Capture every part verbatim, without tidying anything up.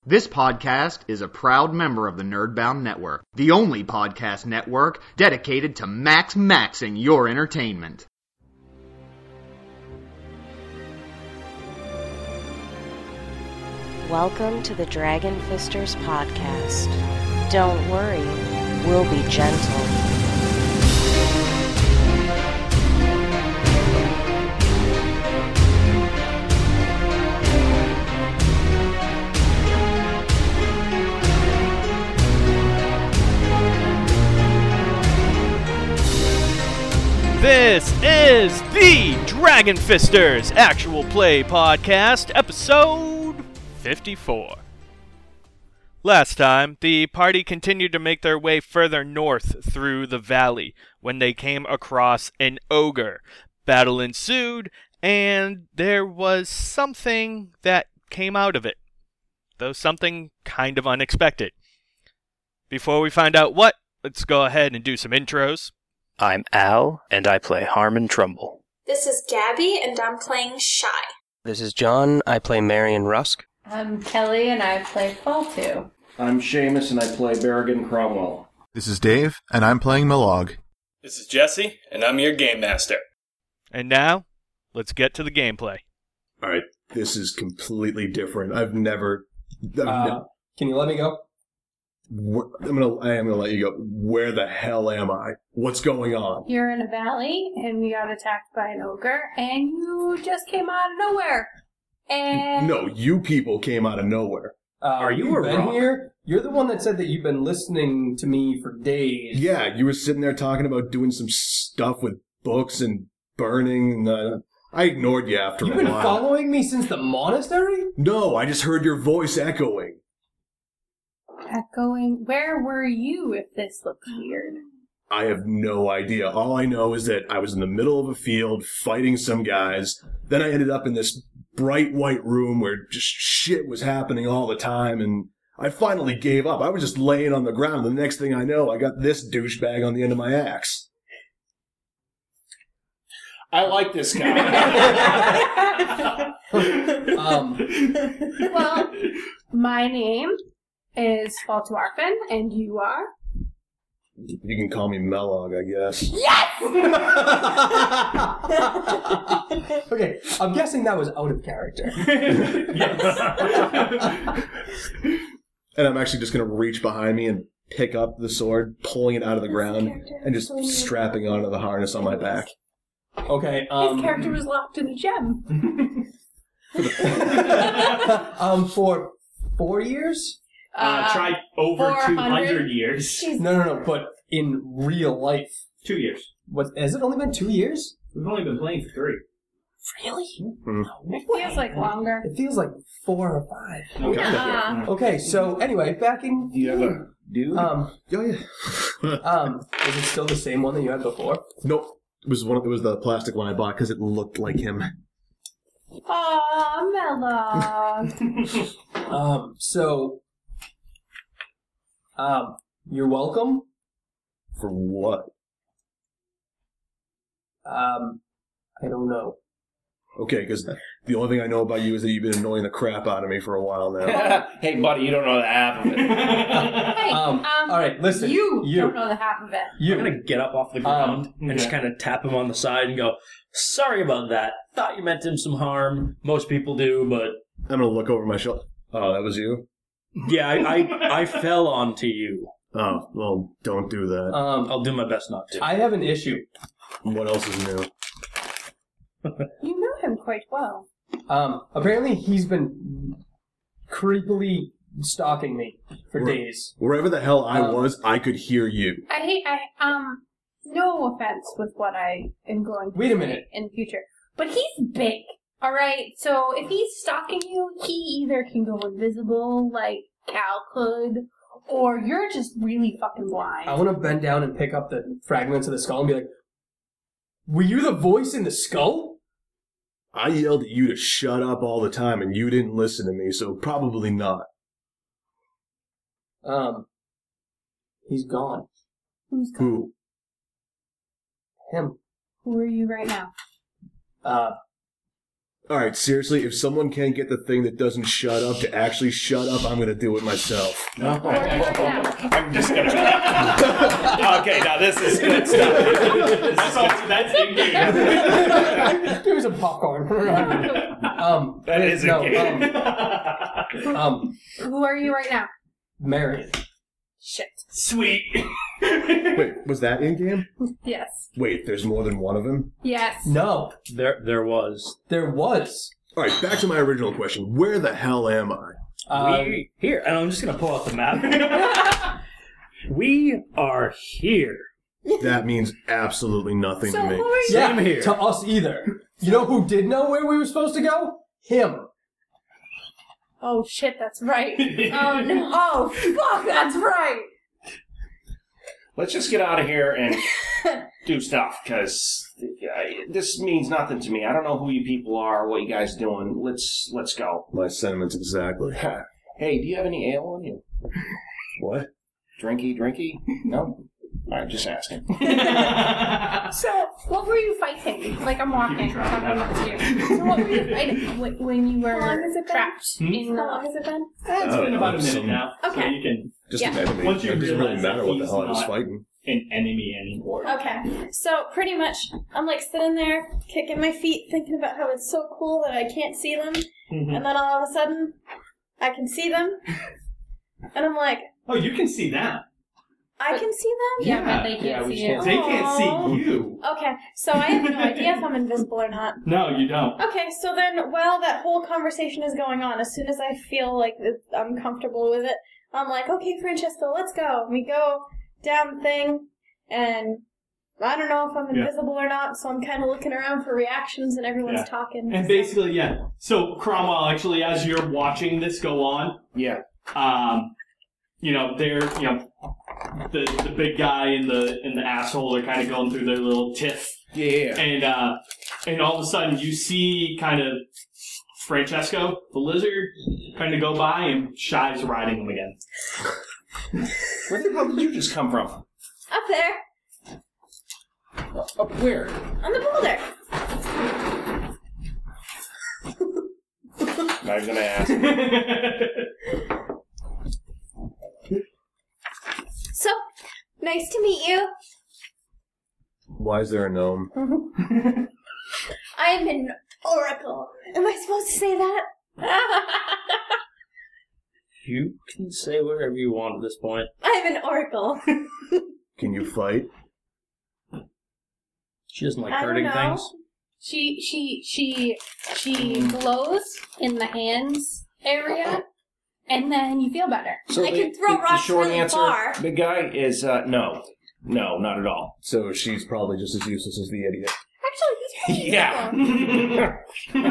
This podcast is a proud member of the Nerdbound Network, the only podcast network dedicated to max maxing your entertainment. Welcome to the Dragon Fisters podcast. Don't worry, we'll be gentle. This is the Dragon Fisters Actual Play Podcast, episode fifty-four. Last time, the party continued to make their way further north through the valley when they came across an ogre. Battle ensued, and there was something that came out of it, though something kind of unexpected. Before we find out what, let's go ahead and do some intros. I'm Al, and I play Harmon Trumbull. This is Gabby, and I'm playing Shy. This is John, I play Marion Rusk. I'm Kelly, and I play Faltu. I'm Seamus, and I play Berrigan Cromwell. This is Dave, and I'm playing Milog. This is Jesse, and I'm your Game Master. And now, let's get to the gameplay. Alright, this is completely different. I've never... I've Uh, ne- can you let me go? wh- I'm gonna, I am gonna let you go. Where the hell am I? What's going on? You're in a valley, and we got attacked by an ogre, and you just came out of nowhere. And No, you people came out of nowhere. Uh, Are you you've a been rock? here? You're the one that said that you've been listening to me for days. Yeah, you were sitting there talking about doing some stuff with books and burning, and uh, I ignored you after You've a been while. following me since the monastery? No, I just heard your voice echoing. echoing. Where were you if this looks weird? I have no idea. All I know is that I was in the middle of a field fighting some guys. Then I ended up in this bright white room where just shit was happening all the time, and I finally gave up. I was just laying on the ground. The next thing I know, I got this douchebag on the end of my axe. I like this guy. Um, Well, my name is Faltu Arfin, and you are? You can call me Melog, I guess. okay, I'm guessing that was out of character. And I'm actually just going to reach behind me and pick up the sword, pulling it out of the ground, and just strapping onto the harness on my back. Okay, His um... character was locked in a gem. um, for four years? Uh, tried over two four hundred hundred years. No, no, no, but in real life. Two years. What, has it only been two years? We've only been playing for three. Really? Hmm. It feels like longer. It feels like four or five. Uh, Okay, so anyway, back in... Do you have a dude? Um, Oh, yeah. um, is it still the same one that you had before? Nope. It was one. It was the plastic one I bought because it looked like him. Aw, Mellow. Um, so... Um, you're welcome. For what? Um, I don't know. Okay, because the only thing I know about you is that you've been annoying the crap out of me for a while now. Hey, buddy, you don't know the half of it. Hey, Um, um, all right, listen. You, You. don't know the half of it. You. I'm gonna get up off the ground Um, and just kind of tap him on the side and go, "Sorry about that. Thought you meant him some harm. Most people do, but I'm gonna look over my shoulder. Oh, that was you? yeah, I I, I fell onto you. Oh, well, don't do that. Um, I'll do my best not to." I have an issue. What else is new? You know him quite well. Um, apparently he's been creepily stalking me for Right. days. Wherever the hell I Um, was, I could hear you. I hate, I, um, no offense with what I am going to Wait a say minute. in the future, but he's big, alright? So if he's stalking you, he either can go invisible, like Cal could, or you're just really fucking blind. I want to bend down and pick up the fragments of the skull and be like, "Were you the voice in the skull?" I yelled at you to shut up all the time, and you didn't listen to me, so probably not. Um, he's gone. Who's gone? Who? Him. Who are you right now? Uh, All right, seriously, if someone can't get the thing that doesn't shut up to actually shut up, I'm going to do it myself. No, I'm just going to... Okay, now this is good stuff. That's, all, that's in-game. Give me some popcorn. um, That is no, in-game. Um, um, Who are you right now? Marion. Shit. Sweet. Wait, was that in-game? Yes. Wait, there's more than one of them? Yes. No. There, there was. There was. All right, back to my original question. Where the hell am I? Um, we here, and I'm just gonna pull out the map. We are here. That means absolutely nothing So to me. who are you? yeah, Same here. to us either. You know who did know where we were supposed to go? Him. Oh shit, that's right. Oh no. Oh fuck, that's right. Let's just get out of here and do stuff, because this means nothing to me. I don't know who you people are, what you guys doing. Let's let's go. My sentiments exactly. Hey, do you have any ale on you? What? Drinky, drinky? No? I'm just asking. So, what were you fighting? Like, I'm walking. I'm talking about you. So, what were you fighting wh- when you were How long has it been? trapped Hmm? in the... How long has it been? It's Oh, been about a minute some- now. Okay. So you can... Just Yeah. imagine. Once you It doesn't really realize matter that what the he's hell I was not- fighting. An enemy anymore. Okay, so pretty much, I'm like sitting there, kicking my feet, thinking about how it's so cool that I can't see them, Mhm. and then all of a sudden, I can see them, and I'm like, Oh, you can see that. I can see them? Yeah, but they can't yeah, we see can't- you. They can't Aw. see you. Okay, so I have no idea if I'm invisible or not. No, you don't. Okay, so then while that whole conversation is going on, as soon as I feel like it- I'm comfortable with it, I'm like, okay, Francesco, let's go. We go down the thing, and I don't know if I'm Yeah. invisible or not, so I'm kind of looking around for reactions, and everyone's Yeah. talking. And basically, yeah. So Cromwell, actually, as you're watching this go on, Yeah. um, you know, they're, you know, the the big guy and the and the asshole are kind of going through their little tiff, Yeah. and uh, and all of a sudden you see kind of Francesco, the lizard, kind of go by, and Shy's riding him again. Where the hell did you just come from? Up there, Up where? on the boulder. Not even gonna ask. So, nice to meet you. Why is there a gnome? I am an oracle. Am I supposed to say that? You can say whatever you want at this point. I'm an oracle. Can you fight? She doesn't like I don't hurting know. things. She, she, she, she glows in the hands area, and then you feel better. So I the, can throw the, rocks the short really answer, far. the guy is uh, no, no, not at all. So she's probably just as useless as the idiot. Actually, he's pretty Yeah. useful.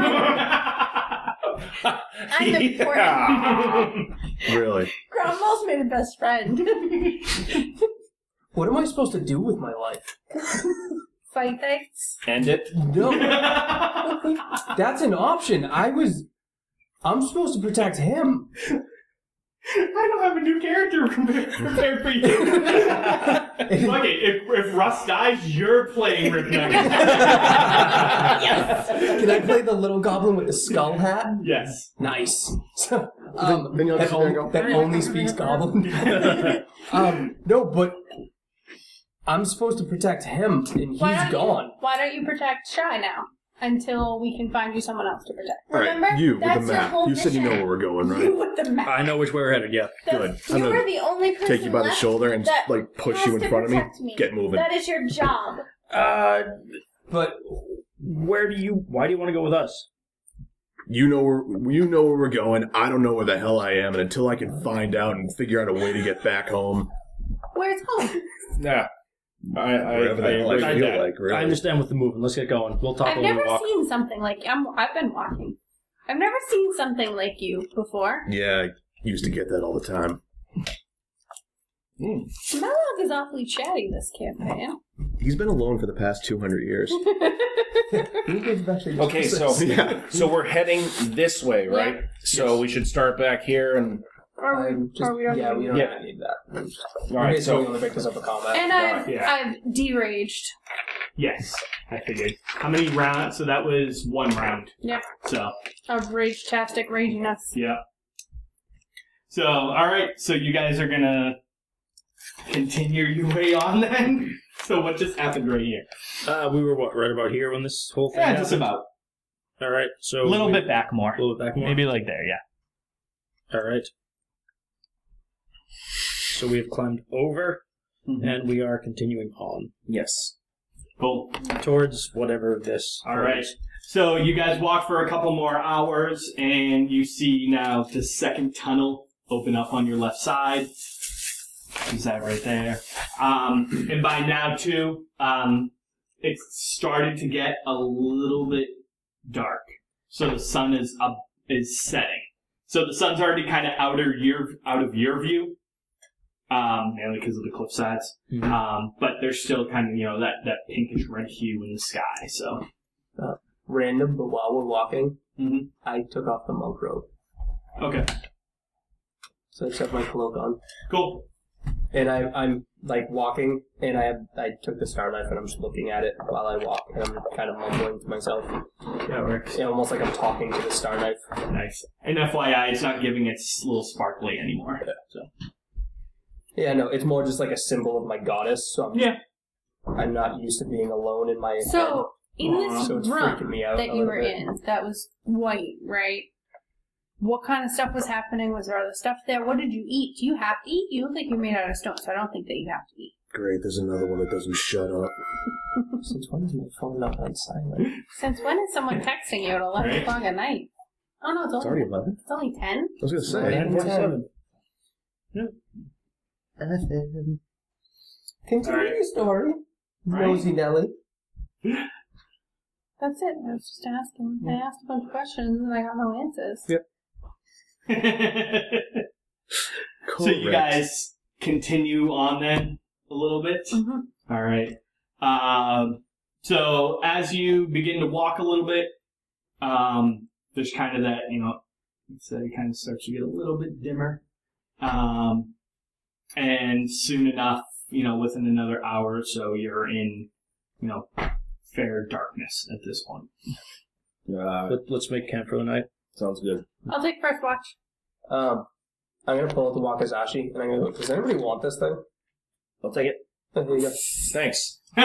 I'm important. Really? Cromwell's my best friend. What am I supposed to do with my life? Fight things. End it. No. That's an option. I was... I'm supposed to protect him. I don't have a new character prepared, prepared for you. Fuck it. If, if Russ dies, you're playing Rick Nuggets. Yes. Can I play the little goblin with the skull hat? Yes. Nice. um, then you'll that, just sit there and on- go, that only speaks goblin. um, no, but I'm supposed to protect him, and he's Why don't gone. You, why don't you protect Shy now until we can find you someone else to protect? All right, Remember? you with That's the your map. whole You said you know mission. where we're going, You right? with the map. I know which way we're headed, yeah. The- Good. I'm You gonna are the only person Take you by the left shoulder and that like push has you in to front of me. protect me. Get moving. That is your job. Uh, But where do you, why do you want to go with us? You know where you know where we're going. I don't know where the hell I am, and until I can find out and figure out a way to get back home, Where's home? Yeah. I, I, wherever the I, hell I I, feel I, like, really. I understand with the moving. Let's get going. We'll talk I've when never we walk. seen something like I'm. I've been walking. I've never seen something like you before. Yeah, I used to get that all the time. Melog is awfully chatty this campaign. He's been alone for the past two hundred years. Okay, so Yeah. so we're heading this way, right? Yeah. So we should start back here and. Or we, I'm just, or we don't yeah, need- we don't Yeah. need that. All right, so we so only pick this up a combat. And I've yeah. I've deraged. Yes, I figured. How many rounds? So that was one round. Yeah. So. Of rage-tastic raginess. Yeah. So, alright, so you guys are gonna continue your way on then? So what just happened right here? Uh, we were, what, right about here when this whole thing Yeah, happened? just about. Alright, so... A little we, bit back more. A little bit back more? Maybe like there, yeah. Alright. So we have climbed over, mm-hmm. and we are continuing on. Yes. Cool. Towards whatever this... Alright. So you guys walk for a couple more hours, and you see now the second tunnel open up on your left side. Is that right there? Um, and by now, too, um, it's starting to get a little bit dark. So the sun is up, is setting. So the sun's already kind of out of your out of your view, um, mainly because of the cliff sides. Mm-hmm. Um, but there's still kind of you know that, that pinkish red hue in the sky. So uh, random, but while we're walking, mm-hmm. I took off the monk robe. Okay. So I took my cloak on. Cool. And I, I'm like walking, and I have, I took the star knife, and I'm just looking at it while I walk, and I'm kind of mumbling to myself. That works. Yeah, almost like I'm talking to the star knife. Nice. And F Y I, it's not giving its little sparkly anymore. Yeah. So. Yeah, no, it's more just like a symbol of my goddess. So I'm, yeah. I'm not used to being alone in my so, head. In this so it's room freaking me out that you were bit. in, that was white, right? What kind of stuff was happening? Was there other stuff there? What did you eat? Do you have to eat? You look like you're made out of stone, so I don't think that you have to eat. Great, there's another one that doesn't shut up. Since when is my phone not on silent? Since when is someone texting you at eleven right. o'clock at night? Oh no, it's, It's only already eleven. It's only ten. I was going to say. nine forty-seven. Yeah. Continue right. your story, right. Nosy Nelly. That's it. I was just asking. I asked a bunch of questions and I got no answers. Yep. So you guys continue on then a little bit? Mm-hmm. All right. Um, so as you begin to walk a little bit, um, there's kind of that, you know, so it kind of starts to get a little bit dimmer. Um, and soon enough, you know, within another hour or so, you're in, you know, fair darkness at this point. Uh, Let, let's make camp for the night. Sounds good. I'll take first watch. Um, I'm gonna pull out the Wakazashi, and I'm gonna go, does anybody want this thing? I'll take it. Oh, here you go. Thanks. did,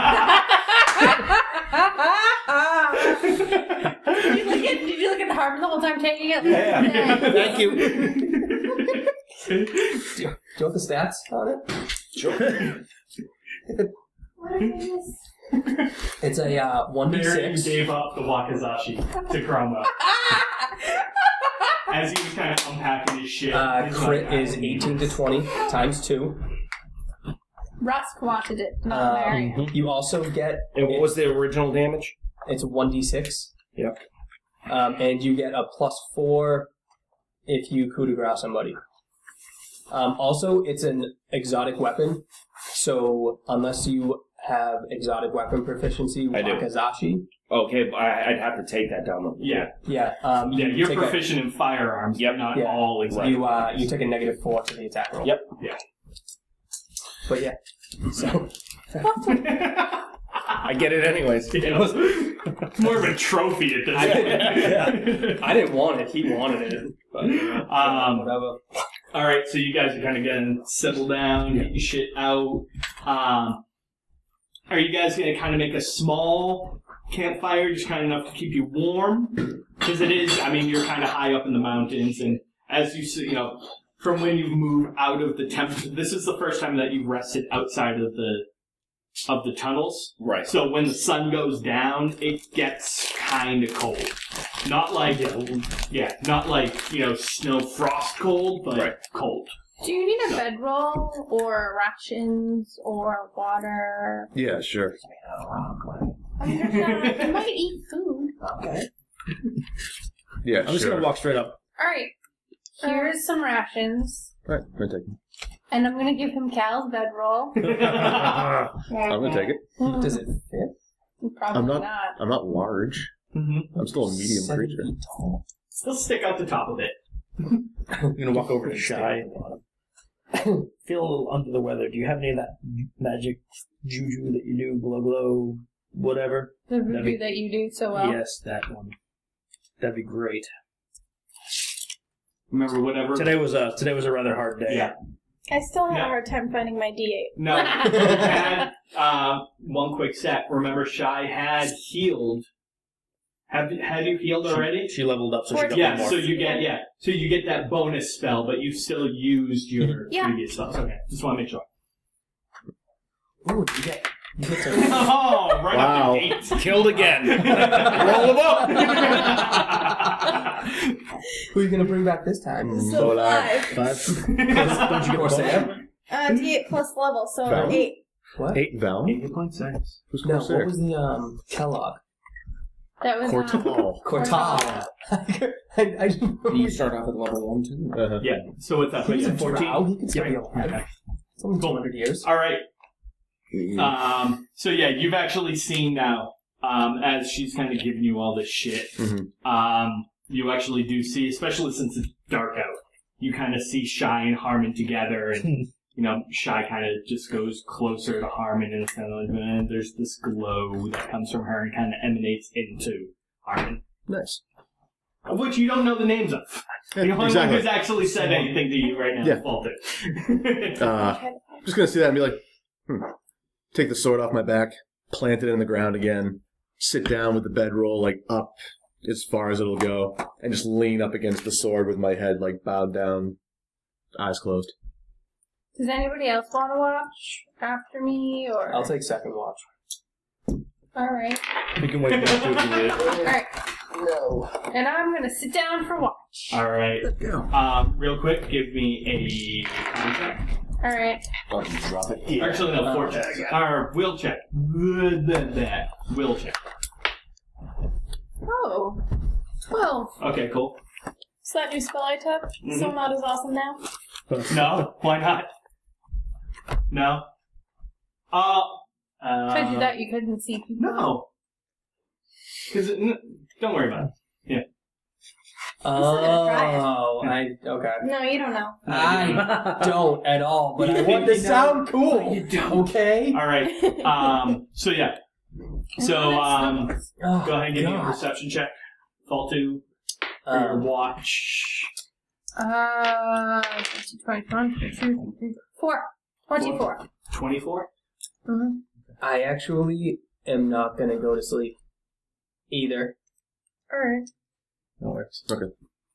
you look at, did you look at Harmon the whole time taking it? Yeah, yeah. Thank you. do, you, do you want the stats on it? Sure. What is It's a uh, one d Mary six. gave up the Wakazashi to Chroma. As he was kind of unpacking his shit. Uh, he's crit like, is eighteen to twenty times two. Rusk wanted it, not Um, Mary. you also get And what was the original damage? it's one d six. Yep. Um, and you get a plus four if you coup de grace somebody. Um, also, it's an exotic weapon, so unless you have exotic weapon proficiency, I do. Wakazashi. Okay, but I, I'd have to take that down. The, Yeah. Yeah, um, Yeah, you you're take proficient in firearms, Yep. but not Yeah. all A, exactly. you uh, you take a negative four to the attack roll. Yep. Yeah. But yeah, so I get it anyways. Yeah. It's more of a trophy at this I point. didn't, I didn't want it. He wanted it. But, Um, whatever. All right, so you guys are kind of getting settled down, get your shit out. Um, are you guys going to kind of make a small campfire, just kind of enough to keep you warm? Because it is, I mean, you're kind of high up in the mountains, and as you see, you know, from when you've moved out of the temple, this is the first time that you've rested outside of the of the tunnels. Right. So when the sun goes down, it gets kind of cold. Not like, yeah, not like, you know, snow frost cold, but Right. cold. Do you need a bedroll or rations or water? Yeah, sure. I mean, there's not, you might eat food. Okay. Yeah, I'm just sure. gonna walk straight up. All right. Here's some rations, Right, I'm gonna take it. and I'm gonna give him Cal's bedroll. I'm gonna take it. Does it fit? Probably I'm not. not. I'm not large. Mm-hmm. I'm still a medium Seven creature. feet tall. Still stick out the top of it. I'm gonna walk over to Shy. feel a little under the weather. Do you have any of that magic juju that you do, glow glow, whatever? The That'd voodoo be- that you do so well. Yes, that one. That'd be great. Remember, whatever. Today was a today was a rather hard day. Yeah. I still have No. a hard time finding my D eight. No. And, um, one quick set. Remember, Shy had healed. Have had you healed already? She leveled up, so she got Yeah, one more. so you get yeah, so you get that bonus spell, but you still used your Yeah. previous spells. Okay, just want to make sure. Ooh, you get, you get to... Oh, right Wow. up the gate. Killed again. Roll them up. Who are you going to bring back this time? So five. Five. Don't you get Or bonus? Sam? Uh, D eight plus level, so Val? eight. What? Eight Val? Eight point six. Who's No, Corsair? what was the um Kellogg? That was um, Cortal. Cortal. I, I didn't know. You start off at level one, too. Uh-huh. Yeah. So what's up? He was Yeah, a fourteen. drow. He can still be Yeah. alive. Okay. It's only two hundred years. All right. Um. So yeah, you've actually seen now. Um. As she's kind of giving you all this shit. Mhm. Um. You actually do see, especially since it's dark out, you kind of see Shy and Harmon together, and you know Shy kind of just goes closer to Harmon, and it's kind of like, man, there's this glow that comes from her and kind of emanates into Harmon, Nice. of which you don't know the names of. Yeah, The only exactly. one who's actually said anything to you right now Yeah. is Walter. Uh, I'm just gonna see that and be like, hmm. Take the sword off my back, plant it in the ground again, sit down with the bedroll like up as far as it'll go, and just lean up against the sword with my head like bowed down, eyes closed. Does anybody else want to watch after me, or? I'll take second watch. All right. We can wait back to if you need it. All right. No. And I'm gonna sit down for watch. All right. Um, real quick, give me a con check. All right. Oh, you drop it. Actually, no, four checks. Or will check. Will check. Oh. Twelve. Okay, cool. Is that new spell I took? So Mhm. not as awesome now? No, why not? No. Uh. uh Because you thought you couldn't see people. No. Because don't worry about it. Yeah. Oh, I okay. No, you don't know. I don't at all, but I want to sound cool. You don't. Okay. All right. Um. So yeah. So um. Oh, Go ahead and give me a God. perception check. Fall two. For your Um, watch. Uh, twenty-one, four. twenty-four. Twenty-four. Mm-hmm. I actually am not gonna go to sleep either. Alright. That works. Okay.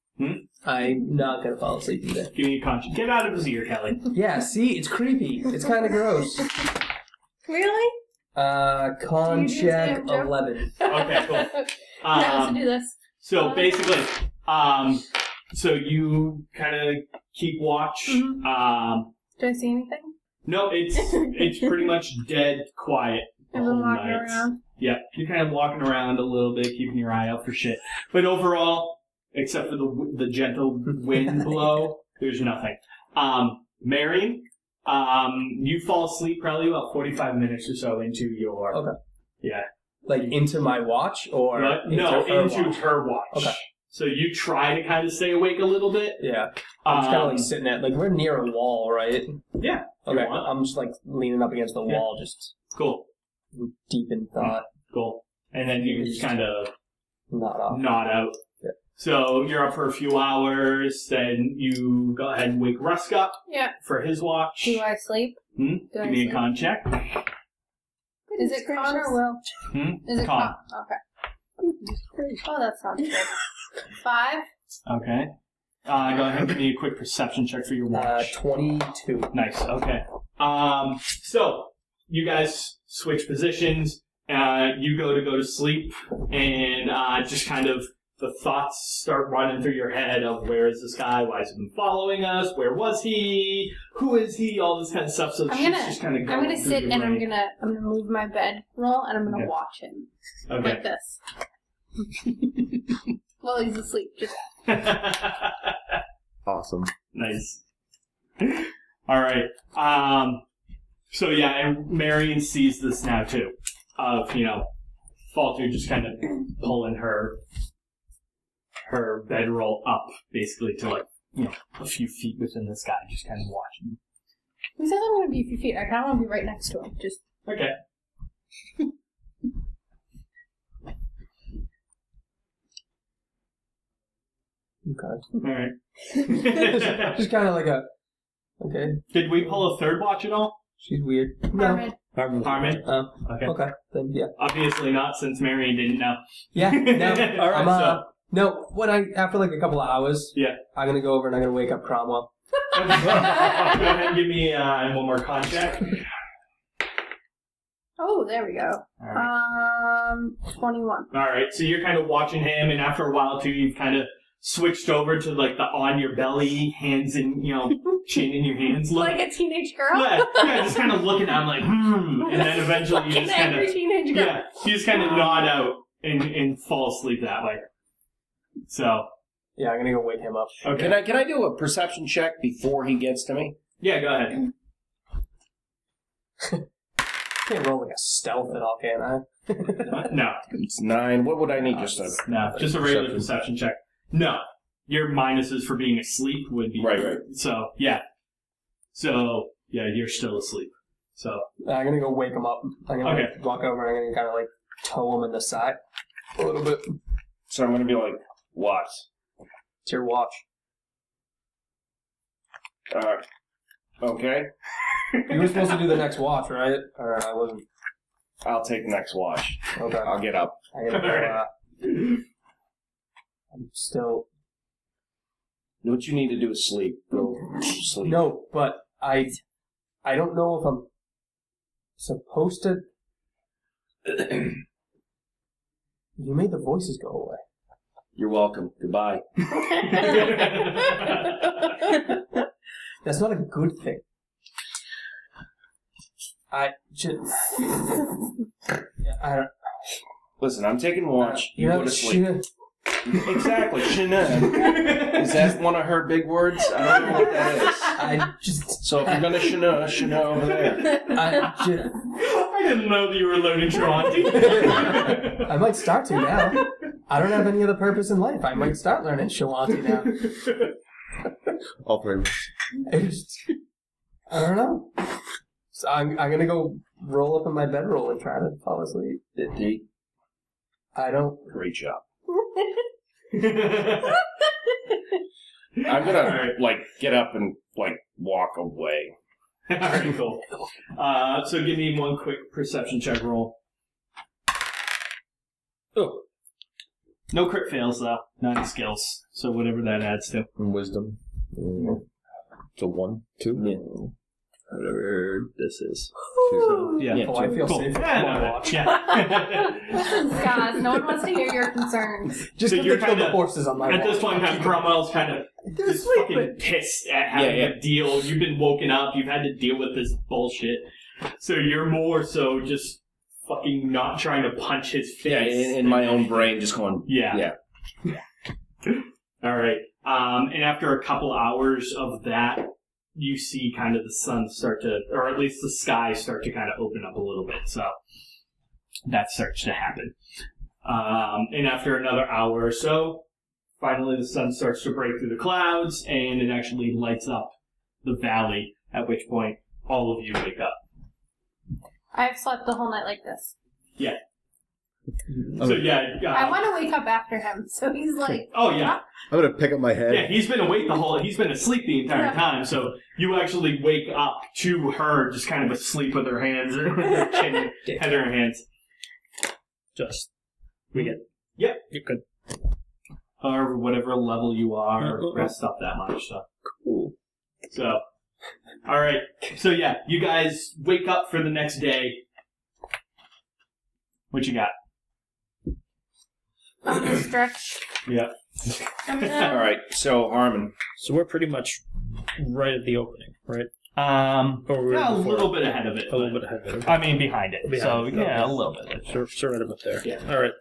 I'm not gonna fall asleep either. Give me a conscience. Get out of his ear, Kelly. Yeah, see, it's creepy. It's kind of gross. Really? Uh, con Do you do check Sam, Joe? eleven. Okay, cool. I also Um, do this. so basically, um, so you kind of keep watch. Mhm. Um, Do I see anything? no, it's it's pretty much dead quiet the I've whole been walking night. around. Yeah, you're kind of walking around a little bit, keeping your eye out for shit. But overall, except for the w- the gentle wind blow, there's nothing. Um, Marion, um, you fall asleep probably about forty-five minutes or so into your. Okay. Yeah. Like into my watch or No, into no, her into watch? her watch. Okay. So you try to kind of stay awake a little bit. Yeah. I'm just kind of Um, like sitting at like we're near a wall, right? Yeah. if Okay. you want. I'm just like leaning up against the Yeah. wall, just Cool. deep in thought. Cool. And then you just kind of Not off. nod out. Yeah. So you're up for a few hours. Then you go ahead and wake Rusk up Yeah. for his watch. Do I sleep? Hmm? Do I Give me a sleep? con check. Is it con or will? Hmm? Is it Con. con? Okay. Oh, that sounds good. Five? Okay. Uh, go ahead and give me a quick perception check for your Uh, watch. twenty-two. Nice. Okay. Um, so you guys switch positions. Uh, you go to go to sleep, and uh, just kind of the thoughts start running through your head of where is this guy? Why has he been following us? Where was he? Who is he? All this kind of stuff. So I'm she's gonna, just kind of I'm going gonna through sit your and I'm brain. gonna, I'm gonna move my bed roll and I'm gonna Okay. watch him Okay. like this. While he's asleep. Just Awesome. Nice. All right. Um. So yeah, and Marion sees this now too. Of you know, Falter just kind of pulling her her bedroll up basically to like you know a few feet within this guy, just kind of watching. He says I'm going to be a few feet. I kind of want to be right next to him. Just Okay. Okay. Alright. just just kind of like a. Okay. Did we pull a third watch at all? She's weird. Harmon. Harmon. Harmon? Uh, Okay. okay. Then yeah. Obviously not, since Marion didn't know. Yeah. No. All right, I'm, uh, so- no. When I after like a couple of hours, Yeah. I'm gonna go over and I'm gonna wake up Cromwell. Go ahead and give me uh, one more con check. Oh, there we go. Um, twenty-one. Alright, so you're kind of watching him, and after a while, too, you've kind of switched over to, like, the on your belly, hands in, you know, chin in your hands look. Like a teenage girl? Yeah, yeah, just kind of looking at him like, hmm, and then eventually you Like just an kind angry of, teenage girl. yeah, you just kind of nod out and, and fall asleep that way. So, Yeah, I'm gonna go wake him up. okay. Can I can I do a perception check before he gets to me? Yeah, go ahead. Can't roll like a stealth at all, can I? No, It's nine. What would I need just to? no, just a regular perception check. No, your minuses for being asleep would be Right, right. So yeah, so yeah, you're still asleep. So I'm gonna go wake him up. I'm gonna Okay. like, walk over and I'm gonna kind of like toe him in the side a little bit. So I'm going to be like, what? It's your watch. Uh, okay. You were supposed to do the next watch, right? Or I wasn't. I'll take the next watch. Okay. I'll get up. I gotta go, uh, I'm still. What you need to do is sleep. Go sleep. No, but I. I don't know if I'm supposed to. You made the voices go away. You're welcome. Goodbye. That's not a good thing. I should. I don't. Listen, I'm taking watch. You You go know, to sleep. she- Exactly. Shana. Is that one of her big words? I don't know what that is. I just. So if you're gonna shana, shana over there. I just. I didn't know that you were learning Tronti. I might start to now. I don't have any other purpose in life. I might start learning Shawanti now. All three. I just. I don't know. So I'm, I'm gonna go roll up in my bedroll and try to fall asleep. Did he? I don't. Great job. I'm gonna like get up and like walk away. Alright, cool. Uh, so give me one quick perception check roll. Oh. No crit fails, though. Nine skills. So whatever that adds to. And wisdom. Mm. So one, two? Yeah. Whatever this is. So, yeah. Oh, I feel Cool. safe. Yeah, no, no, yeah. Listen, Scott, no one wants to hear your concerns. Just So because you're they killed the kinda- horses on my At this watch. point in time, Cromwell's kind of They're just sleeping. fucking pissed at having Yeah, yeah. to deal. You've been woken up. You've had to deal with this bullshit. So you're more so just fucking not trying to punch his face. Yeah, in, in my own brain, just going. Yeah. Yeah. All right. Um, and after a couple hours of that, you see kind of the sun start to, or at least the sky start to kind of open up a little bit. So that starts to happen. Um, and after another hour or so, finally the sun starts to break through the clouds, and it actually lights up the valley, at which point all of you wake up. I've slept the whole night like this. Yeah. So yeah. Uh, I want to wake up after him, so he's like, oh yeah. I'm gonna pick up my head. Yeah, he's been awake the whole. He's been asleep the entire Yeah. time. So you actually wake up to her, just kind of asleep with her hands, with her chin, head in her hands. Just. We get. Yep. You're good. However, whatever level you are, Uh-uh. rest up that much. So. Cool. So, all right. So yeah, you guys wake up for the next day. What you got? I'm gonna stretch. Yep. I'm All gonna, right. So Harmon. So we're pretty much right at the opening, right? Um, Or we're yeah, a before little it? bit ahead of it. A little but- bit ahead of it. I mean, behind it. Behind so it, yeah, okay. a little bit. So, so right about there. Yeah. All right.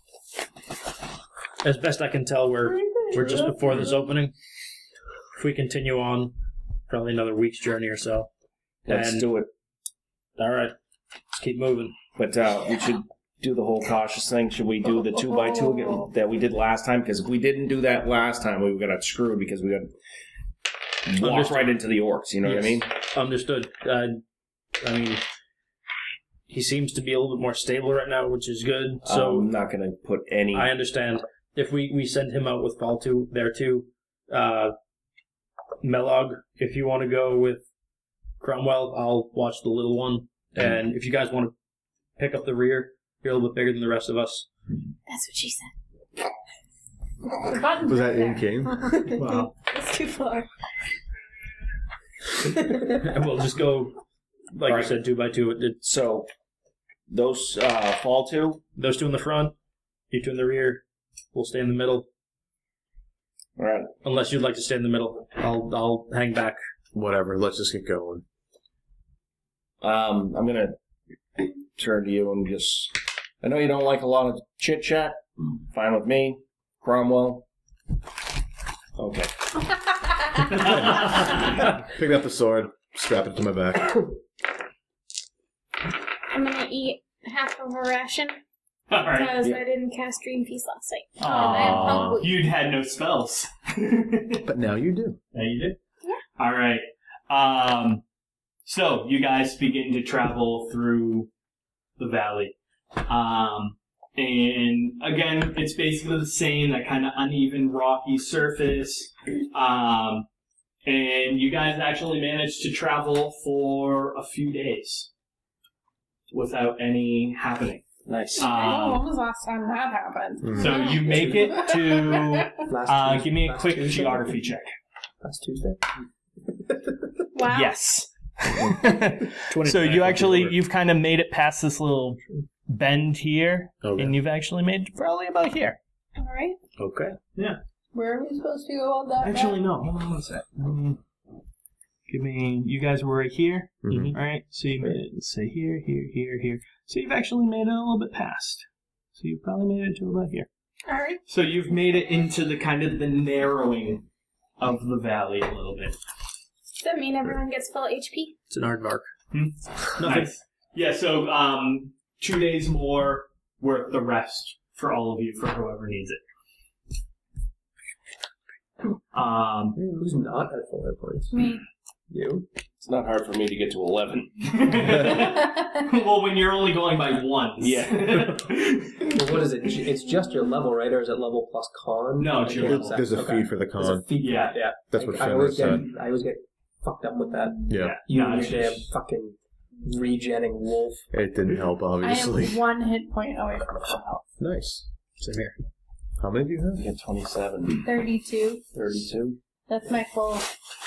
As best I can tell, we're we're just before this opening. If we continue on, probably another week's journey or so. Let's And- do it. All right. Let's keep moving. But uh, we should do the whole cautious thing. Should we do the two by two again that we did last time? Because if we didn't do that last time, we got screwed because we got walked Understood. right into the orcs. You know what I Yes. mean? Understood. Uh, I mean, he seems to be a little bit more stable right now, which is good. So I'm not going to put any... I understand. If we, we send him out with Fall two there too, uh, Melog, if you want to go with Cromwell, I'll watch the little one. And if you guys want to pick up the rear, you're a little bit bigger than the rest of us. That's what she said. Was that in game? Wow. It's too far. And we'll just go, like Right. I said, two by two. It, So, those uh, fall two? those two in the front, you two in the rear. We'll stay in the middle. All right. Unless you'd like to stay in the middle, I'll I'll hang back. Whatever. Let's just get going. Um, I'm going to turn to you and just... I know you don't like a lot of chit-chat. Fine with me. Cromwell. Okay. Pick up the sword, strap it to my back. I'm gonna eat half of a ration All right. because Yeah. I didn't cast Dream Feast last night. Aw, you'd had no spells. But now you do. Yeah, you did? Yeah. All right. Um, so, you guys begin to travel through the valley. Um, and again, it's basically the same, that kind of uneven, rocky surface. Um, and you guys actually managed to travel for a few days without any happening. Nice. Oh, Um, when was the last time that happened? so you make it to, Last uh, Tuesday- give me a last quick Tuesday? geography check. Last Tuesday. Wow. Yes. So you actually, you've kind of made it past this little bend here, Okay. and you've actually made it probably about here. All right. Okay. Yeah. Where are we supposed to go on that Actually, map? no. Hold on one sec. Um, give me, you guys were right here. Mhm. All right. So you made it, let's say here, here, here, here. So you've actually made it a little bit past. So you've probably made it to about here. All right. So you've made it into the kind of the narrowing of the valley a little bit. Does that mean everyone gets full H P? It's an aardvark. Hmm? Nothing. Nice. Yeah, so um, two days more worth the rest for all of you, for whoever needs it. Um, Who's not at full hit points? Me. You? It's not hard for me to get to eleven. well, when you're only going by ones. Yeah. Well, what is it? It's just your level, right? Or is it level plus con? No, it's your I can't level. say. There's a Okay. feed for the There's a con. feed. Yeah. Yeah. That's I, what I always Fenrir get. said. I always get fucked up with that. Yeah. You No, and it's your damn just- fucking regenning wolf. It didn't help, I obviously. am one hit point away from full health. Nice. Same here. How many do you have? You get twenty-seven. thirty-two. thirty-two. That's my full.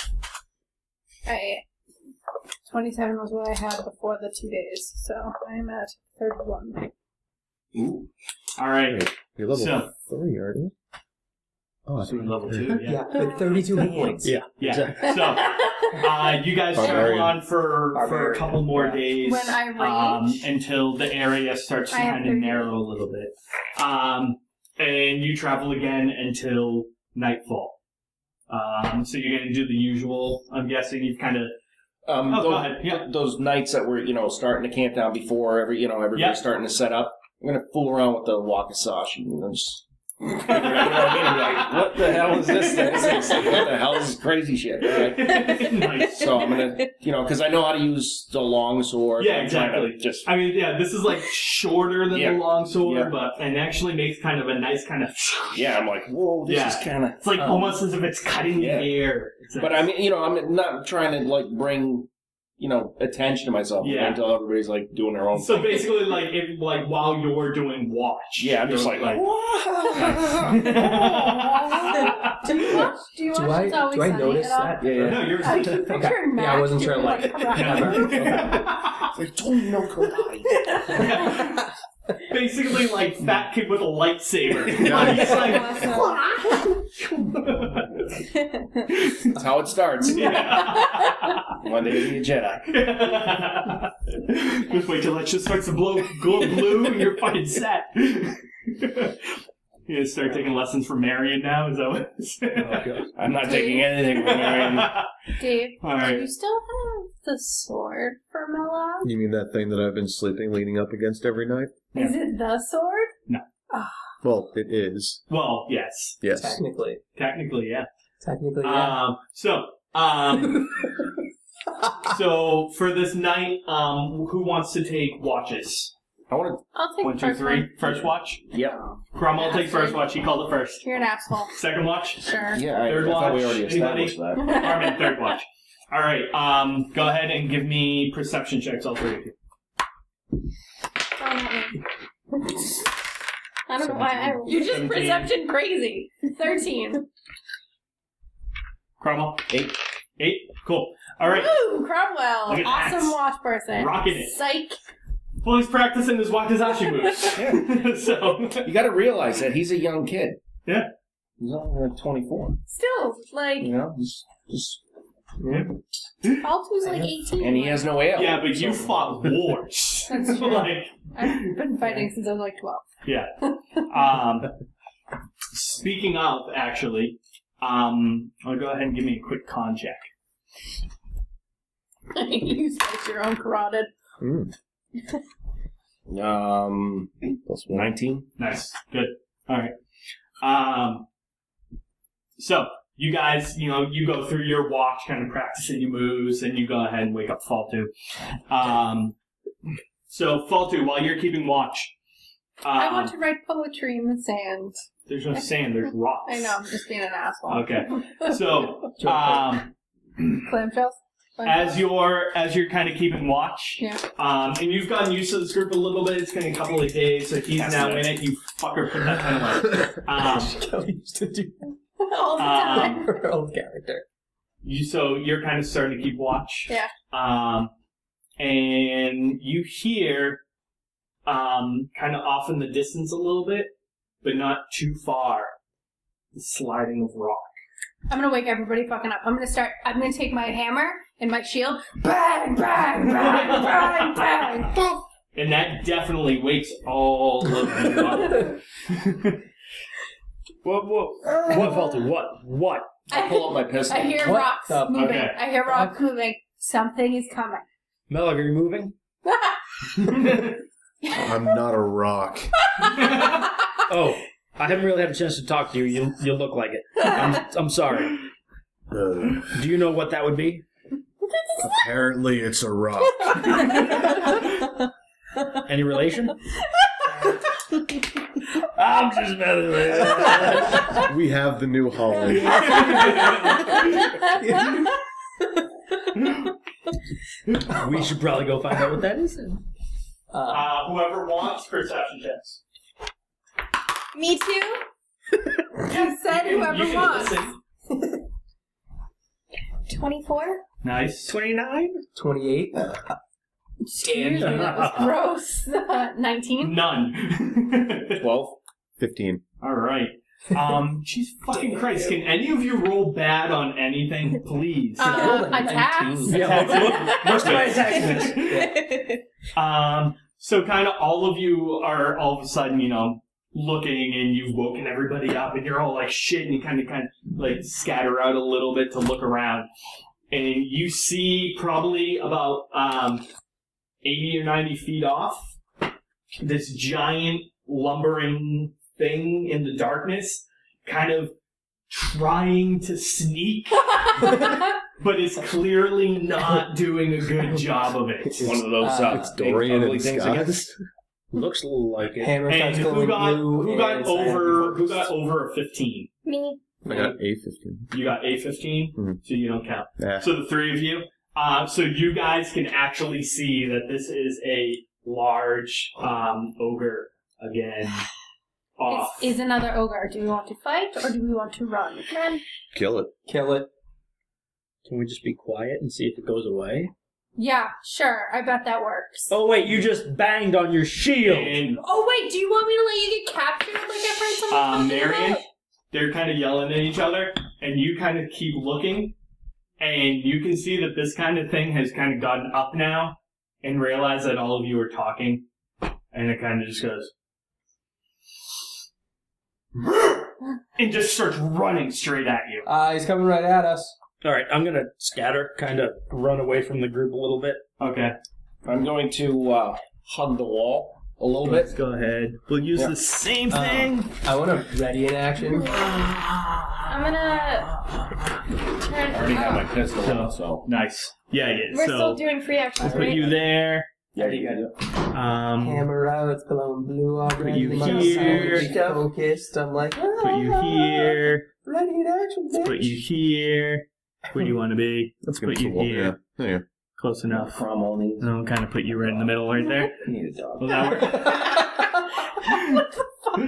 I. twenty-seven was what I had before the two days, so I'm at thirty-one. Ooh. All right. Wait, you're level So- three, aren't you? Oh, I So think you're level two, yeah. Yeah, but thirty-two hit points. Yeah. Yeah. So, uh, you guys travel Barbarian. on for, for a Barbarian. couple more Yeah. days. When I um, rage- until the area starts to I have kind of thirty. narrow a little bit. Um, and you travel again until nightfall. Um, so you're going to do the usual. I'm guessing you've kind of. Um, Oh, those, go ahead. Yeah. those nights that were, you know, starting to camp down before every, you know, everybody's Yep. starting to set up. I'm gonna fool around with the Wakizashi and you know, just. You know what I mean? I'm like, what the hell is this? This is like, what the hell is this crazy shit? Right? Nice. So I'm gonna, you know, because I know how to use the long sword. Yeah, I'm trying to exactly. Just I mean, yeah, this is like shorter than Yeah. the long sword, Yeah. but and actually makes kind of a nice kind of. yeah, I'm like, whoa, this Yeah. is kind of. It's like almost as if it's cutting Yeah. the air. It's But I mean, you know, I'm not trying to like bring, you know, attention to myself Yeah. until everybody's like doing their own. So thing. basically, like, if, like while you're doing watch. Yeah, I'm just you're like, Do you watch? Do you watch Do I It's Always do I Sunny notice at all? that? Yeah, yeah. No, you're I keep Okay. picturing Max Yeah, I wasn't sure, doing, like, like, They told me no Kodai. basically like fat kid with a lightsaber. Nice. He's like, That's how it starts. One day to be a Jedi. just wait till that shit starts to blow, glow blue, and you're fucking set. You gonna start taking lessons from Marion now? Is that what it's I'm not taking anything from Marion. Dave, All do right. you still have the sword for Melog? You mean that thing that I've been sleeping leaning up against every night? Yeah. Is it the sword? No. Well, it is. Well, yes. Yes. Technically. Technically, yeah. Technically, yeah. Um, so, um, so for this night, um, who wants to take watches? I want to. I'll take One, two, first three. one. First watch. Yep. Cromwell will take first watch. He called it first. You're an asshole. Second watch. Sure. Yeah, I, Third I watch. thought we already Anybody? established that. Armin, third watch. All right. Um, go ahead and give me perception checks, all three of you. Um, I don't know why I. You're just seventeen. perception crazy. Thirteen. Cromwell. Eight. Eight. Cool. All right. Woo, Cromwell. Look at Awesome that. watch person. Rocking it. Psych. Well, he's practicing his wakizashi moves. Yeah. So You got to realize that he's a young kid. yeah. He's only like twenty-four. Still, like, You know, just, just Yeah. Altu's like eighteen. and he has no way out. Yeah, but you So- fought wars. That's true. like, I've been fighting since I was like twelve. yeah. Um, speaking of, actually, um, I'll go ahead and give me a quick con check. You spice your own carotid. Mm. Um, plus nineteen. Nice. Good. All right. Um, so, you guys, you know, you go through your watch, kind of practicing your moves, and you go ahead and wake up Faltu. Um, so, Faltu, while you're keeping watch, um, I want to write poetry in the sand. there's no sand, there's rocks. I know, I'm just being an asshole. Okay. So, um, Clamshells? as you're as you're kind of keeping watch, Yeah. um, and you've gotten used to this group a little bit. It's been a couple of days, so he's now in it. You fucker put that pen away. Um, Kelly used to do All the Um, time. her old character. you so you're kind of starting to keep watch. Yeah. Um, and you hear, um, kind of off in the distance a little bit, but not too far, the sliding of rock. I'm gonna wake everybody fucking up. I'm gonna start, I'm gonna take my hammer and my shield. Bang, bang, bang, bang, bang, bang. And that definitely wakes all of you up. What? What? What, Falter? What? What? I pull up my pistol. I hear What rocks the- moving. Okay. I hear rocks moving. Something is coming. Melag, are you moving? I'm not a rock. Oh, I haven't really had a chance to talk to you. You, you look like it. I'm, I'm sorry. Uh, Do you know what that would be? apparently, it's a rock. Any relation? I'm just messing with you. We have the new Holly. We should probably go find out what that is. then. Uh, whoever wants perception checks. Me too? You said You can- whoever you can wants. listen. twenty-four? Nice. twenty-nine? twenty-eight. Excuse me, that was gross. Uh, nineteen? None. Twelve. fifteen. All right. Um, jeez fucking Christ, can any of you roll bad on anything, please? Uh, attacks? Yeah, most of my attacks miss. Um, so kind of all of you are all of a sudden, you know, looking and you've woken everybody up and you're all like shit and you kind of, kind of like scatter out a little bit to look around. And you see probably about, um, eighty or ninety feet off this giant lumbering thing in the darkness kind of trying to sneak, but is clearly not doing a good job of it. One of those Uh, uh, It's big Dorian ugly in things again. disguise. Looks like it. Hammer And starts who going got blue. who got and Cyan over who focused. got over a fifteen? Me. I got A fifteen. You got a fifteen, Mhm. so you don't count. Yeah. So the three of you, uh, so you guys can actually see that this is a large um, ogre again. Off. Is, is another ogre. Do we want to fight or do we want to run? Run. Kill it. Kill it. Can we just be quiet and see if it goes away? Yeah, sure. I bet that works. Oh wait, you just banged on your shield. And Oh wait, do you want me to let you get captured like I've heard someone um, talking Marion, about? they're kind of yelling at each other, and you kind of keep looking, and you can see that this kind of thing has kind of gotten up now, and realize that all of you are talking, and it kind of just goes, and just starts running straight at you. Uh, he's coming right at us. All right, I'm gonna scatter, kind of run away from the group a little bit. Okay. I'm going to uh, hug the wall a little Let's bit. go ahead. We'll use Yeah. the same Uh, thing. I want to ready in action. I'm gonna turn. I already have my oh, pistol So- out, so. Nice. Yeah, yeah. we're so still doing free actions, put right? you there. Yeah, you got it. Um, Hammer out, it's glowing blue already. you My here. soul's focused. I'm like, put you here. ready in action, bitch. Put you here. Where do you want to be? That's Put you cool. here. Yeah. There you go. Close enough. Cromwell needs. And I'll kind of put you right in the middle right there. You need a dog. Will that work?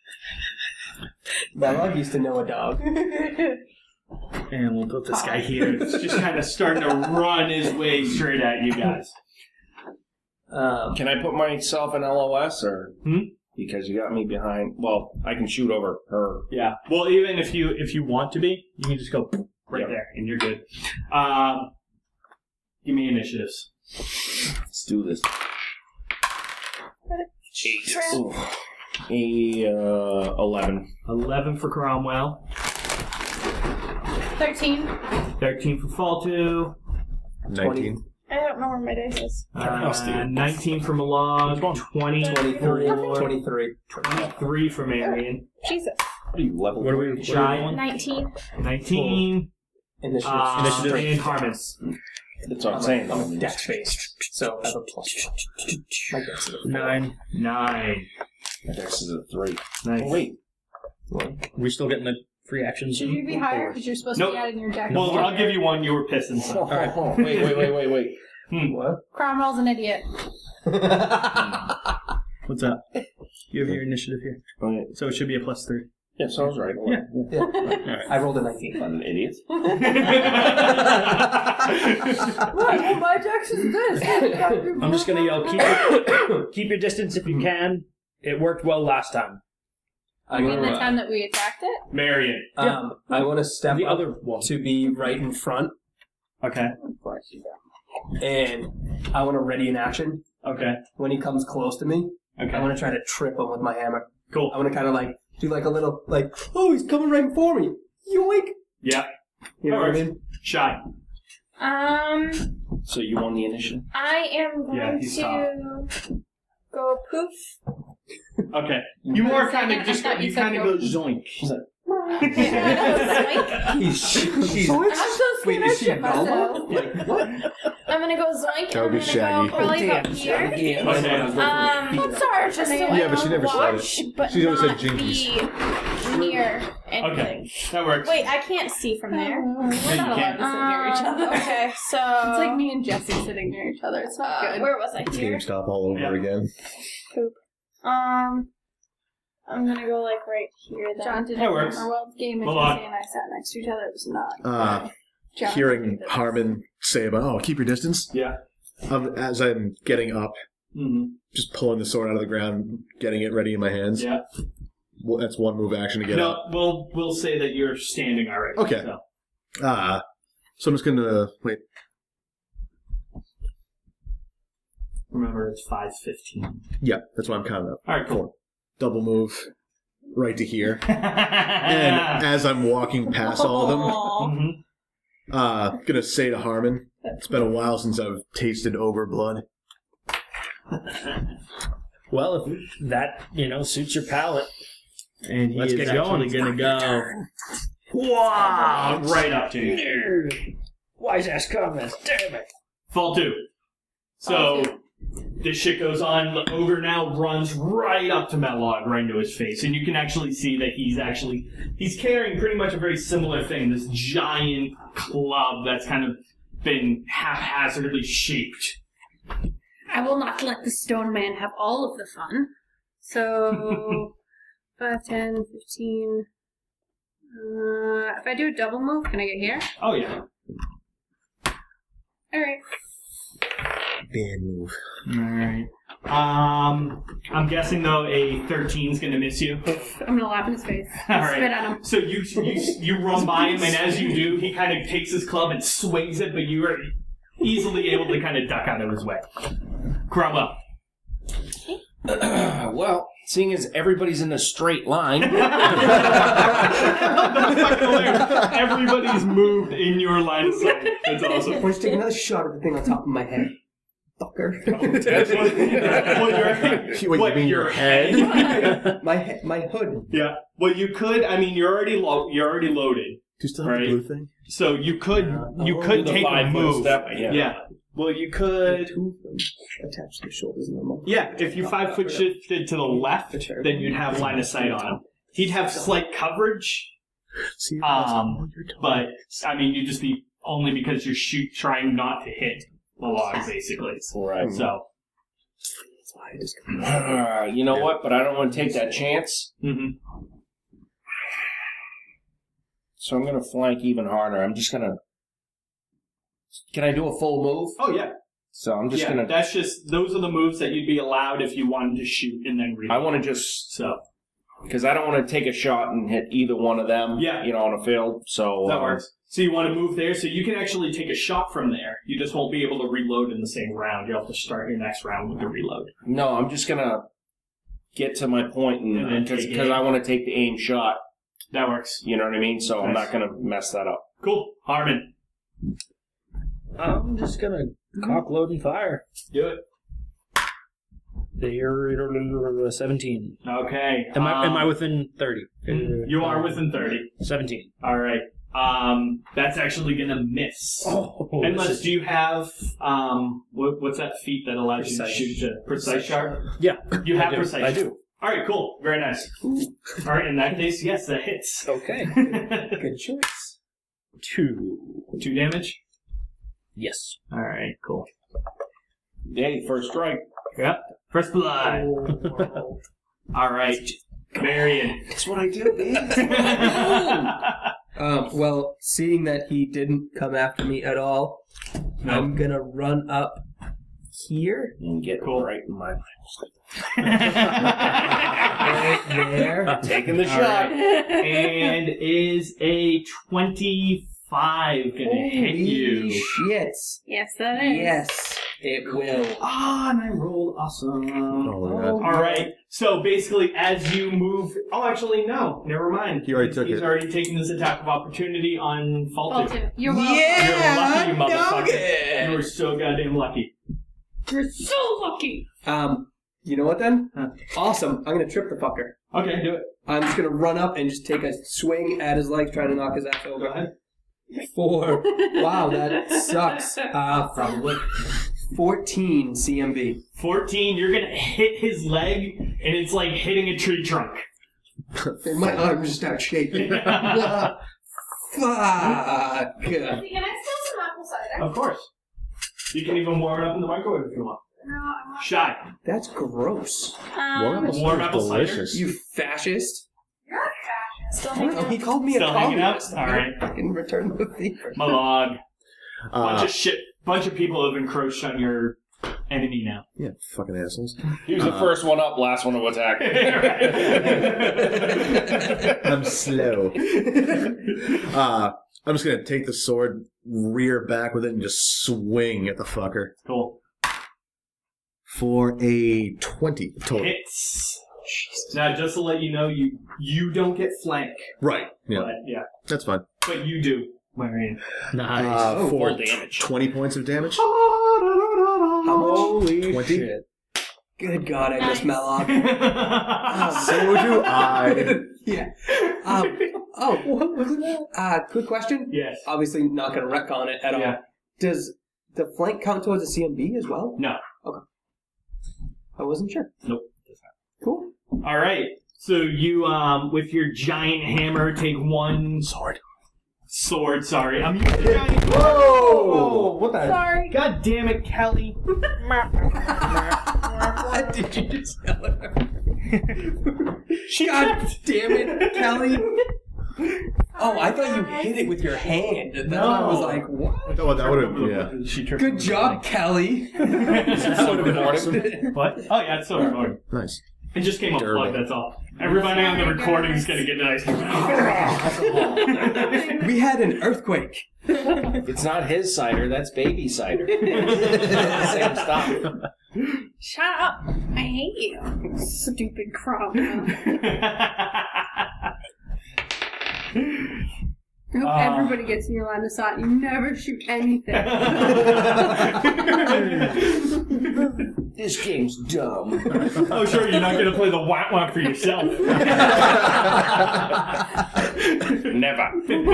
Balrog used to know a dog. And we'll put this guy here. It's just kind of starting to run his way straight at you guys. Um, Can I put myself in L O S or? Hmm? Because you got me behind. Well, I can shoot over her. Yeah. Well, even if you if you want to be, you can just go right Yep. there, and you're good. Um, give me initiatives. Let's do this. Jesus. Ooh. A uh, eleven. Eleven for Cromwell. Thirteen. Thirteen for Faltu. nineteen. I don't know where my dice is. Uh, Nineteen for Malog. Twenty. twenty-three. for twenty-three. Twenty-three for Marion. Jesus. What are you level? What are we? Shy. Nineteen. Nineteen. Initiative. Uh, Initiative. and Harmon. That's what I'm saying. I'm a dex based, so I have a plus one. My dex is a four. Nine. Nine. My dex is a three. Nice. Oh, wait. We still getting the free actions? Should you be higher because you're supposed Nope. to be adding your jacket? Well, I'll give you one. You were pissing. So. All right. Wait, wait, wait, wait, wait. Hmm. What? Cromwell's an idiot. What's up? You have your initiative here, Oh, yeah. so it should be a plus three. Yes, I was right. Yeah. Yeah. I rolled a nineteen. I'm an idiot. Well, my dex is this. I'm just gonna yell, keep your, keep your distance if you can. It worked well last time. I You mean the wanna, time that we attacked it? Marion. um, I want to step The up other one. to be right in front, Okay. Of course you do. and I want to ready in action. Okay. When he comes close to me, Okay. I want to try to trip him with my hammer. Cool. I want to kind of like do like a little like, oh, he's coming right for me. Yoink! Yeah. You know what I mean? Shy. Um, So you won the initiative? I am Yeah, going he's to go poof. Okay. You more kind I of just thought you you said kind of go- go zoink. Zoink. He's she's. I'm so Wait, scared is I she shit a myself. Velma? Like what? I'm gonna go zoink. That would be I'm gonna Shaggy. go probably Oh, about here. Yeah. Okay. Um, I'm sorry, just so Yeah, but she never said watch, it. but She's always said not jinkies. be near anything. Okay. That works. Wait, I can't see from there. We're not you allowed can't. to sit near each Um, other. okay, so It's like me and Jesse sitting near each other. It's not Uh, good. where was I here? GameStop all over Yeah. again. Poop. Um, I'm gonna go like right here. Then. John did That a works. World game and Hold on. Jesse and I sat next to each other. It was not. Uh, good. John Hearing did it. Harmon say about, oh, keep your distance. Yeah. Um, as I'm getting up, Mm-hmm. just pulling the sword out of the ground, getting it ready in my hands. Yeah. Well, that's one move action to get No, up. we'll we'll say that you're standing already. Okay. So. Uh, so I'm just gonna wait. Remember, it's five fifteen. Yeah, that's why I'm counting up. All right. Cool. Double move right to here. And as I'm walking past all of them, Mhm. uh, gonna say to Harmon, it's been a while since I've tasted ogre blood. Well, if that, you know, suits your palate. And he Let's is get going. actually gonna go. Wow! Right up to you. Wise ass comments, damn it. Fall two. So this shit goes on. The ogre now runs right up to Metlog, right into his face, and you can actually see that he's actually he's carrying pretty much a very similar thing. This giant club that's kind of been haphazardly shaped. I will not let the stone man have all of the fun. So, five, ten, fifteen. Uh, if I do a double move, can I get here? Oh yeah. Alright. Bad move. All right. Um, I'm guessing though a thirteen is gonna miss you. I'm gonna laugh in his face. All Spit right. at him. So you you you run by him, and as you do, he kind of takes his club and swings it, but you are easily able to kind of duck out of his way. Cromwell. Well, seeing as everybody's in a straight line. That's fucking hilarious. Everybody's moved in your line of sight. That's awesome. Let's take another shot at the thing on top of my head. fucker. That's what, what your, Wait, what you mean your head? my he- my hood. Yeah. Well, you could. I mean, you're already lo- you're already loaded. Do you still have right? the blue thing? So you could you Oh, could the take a five-foot move. step, yeah. yeah. Well, you could. Two of them attached to the shoulders and the Yeah. If you five foot shifted to the left, then you'd have line of sight on him. He'd have slight coverage. See, Um, but I mean, you'd just be only because you're shoot trying not to hit the log, basically. Right. So. That's why I just. Uh, you know what? But I don't want to take that chance. Mm-hmm. So I'm going to flank even harder. I'm just going to... Can I do a full move? Oh, yeah. So I'm just yeah, going to... That's just, those are the moves that you'd be allowed if you wanted to shoot and then reload. I want to just... So. Because I don't want to take a shot and hit either one of them, Yeah. you know, on a field. So... That um, works. So you want to move there, so you can actually take a shot from there. You just won't be able to reload in the same round. You'll have to start your next round with the reload. No, I'm just going to get to my point And then because take aim. I want to take the aim shot. That works. You know what I mean? So I'm Nice. not going to mess that up. Cool. Harmon. I'm just gonna cock, load, and fire. Do it. They're seventeen. Okay. Am I am um, I within thirty? You are within thirty. Seventeen. All right. Um, that's actually gonna miss. Oh, Unless, this is- do you have um, what, what's that feat that allows Precise. you to shoot a precise shot? Yeah, You have I do. precise. I do. All right, cool, very nice. All right, in that case, yes, that hits. Okay. Good choice. Two. Two damage. Yes. All right, cool. Hey, first strike. Yep. First blood. Oh. All right, Marion. That's what I do, man. um, well, seeing that he didn't come after me at all, I'm gonna run up here. And get Cool. right in my... Right there. Taking the All shot. right. And is a twenty-five gonna hit you? Holy shit. Yes, that is. Yes, it will. Ah, and I rolled awesome. Oh, my God. All right. So basically, as you move, oh, actually, no, never mind. He already He's- took He's it. already taken this attack of opportunity on Faltu. Faltu. You're welcome. You're lucky, you motherfucker. Yeah, You were so goddamn lucky. You're so lucky. Um, you know what then? Huh. Awesome. I'm gonna trip the fucker. Okay, do it. I'm just gonna run up and just take a swing at his legs, trying to knock his ass Go over. ahead. Four. Wow, that sucks. Uh, probably. fourteen C M B. fourteen, you're gonna hit his leg, and it's like hitting a tree trunk. And my arms start shaking. Fuck. Can I steal some apple cider? Of course. You can even warm it up in the microwave if you want. No, I want. Shy. That's gross. Um, Warm apple cider? delicious. You fascist. You're a fascist. still I hanging don't know, out. he called me Still a hanging out? communist. All right. Fucking return the favor. Malog. Bunch Uh, of shit. Bunch of people have encroached on your enemy now. yeah, fucking assholes. He was the Uh, first one up, last one to attack. I'm slow. Uh, I'm just gonna take the sword, rear back with it, and just swing at the fucker Cool. for a twenty total. Hits. Now, just to let you know, you you don't get flank. Right. Yeah, But, yeah. that's fine. But you do, Marion. Nice. Uh, Oh, for full damage. twenty points of damage. How much? Holy twenty. Shit. Good God, I miss Nice. Malok. So do I. Yeah. Um, oh, what was it? Uh, quick question. Yes. Obviously not going to wreck on it at all. Yeah. Does the flank count towards a C M B as well? No. I wasn't sure. Nope. Cool. All right. So you, um, with your giant hammer, take one Sword. sword. Sorry, I'm using the giant. Whoa! What the? Sorry. God damn it, Kelly! Did you just yell at her? She God kept- damn it, Kelly. Oh, I thought you hit it with your hand. That's why I was like, what? Oh, that would have. Yeah. She tripped Good over job, Kelly. That would have been awesome. the- What? Oh yeah, it's so recording. Nice. It just came Durable. unplugged. That's all. Everybody on the recording is gonna get nice. We had an earthquake. It's not his cider, that's baby cider. Same stuff. Shut up. I hate you. Stupid crumb. I hope Ah. everybody gets in your line of sight. You never shoot anything. This game's dumb. Oh, sure, you're not going to play the whack whack for yourself. Never.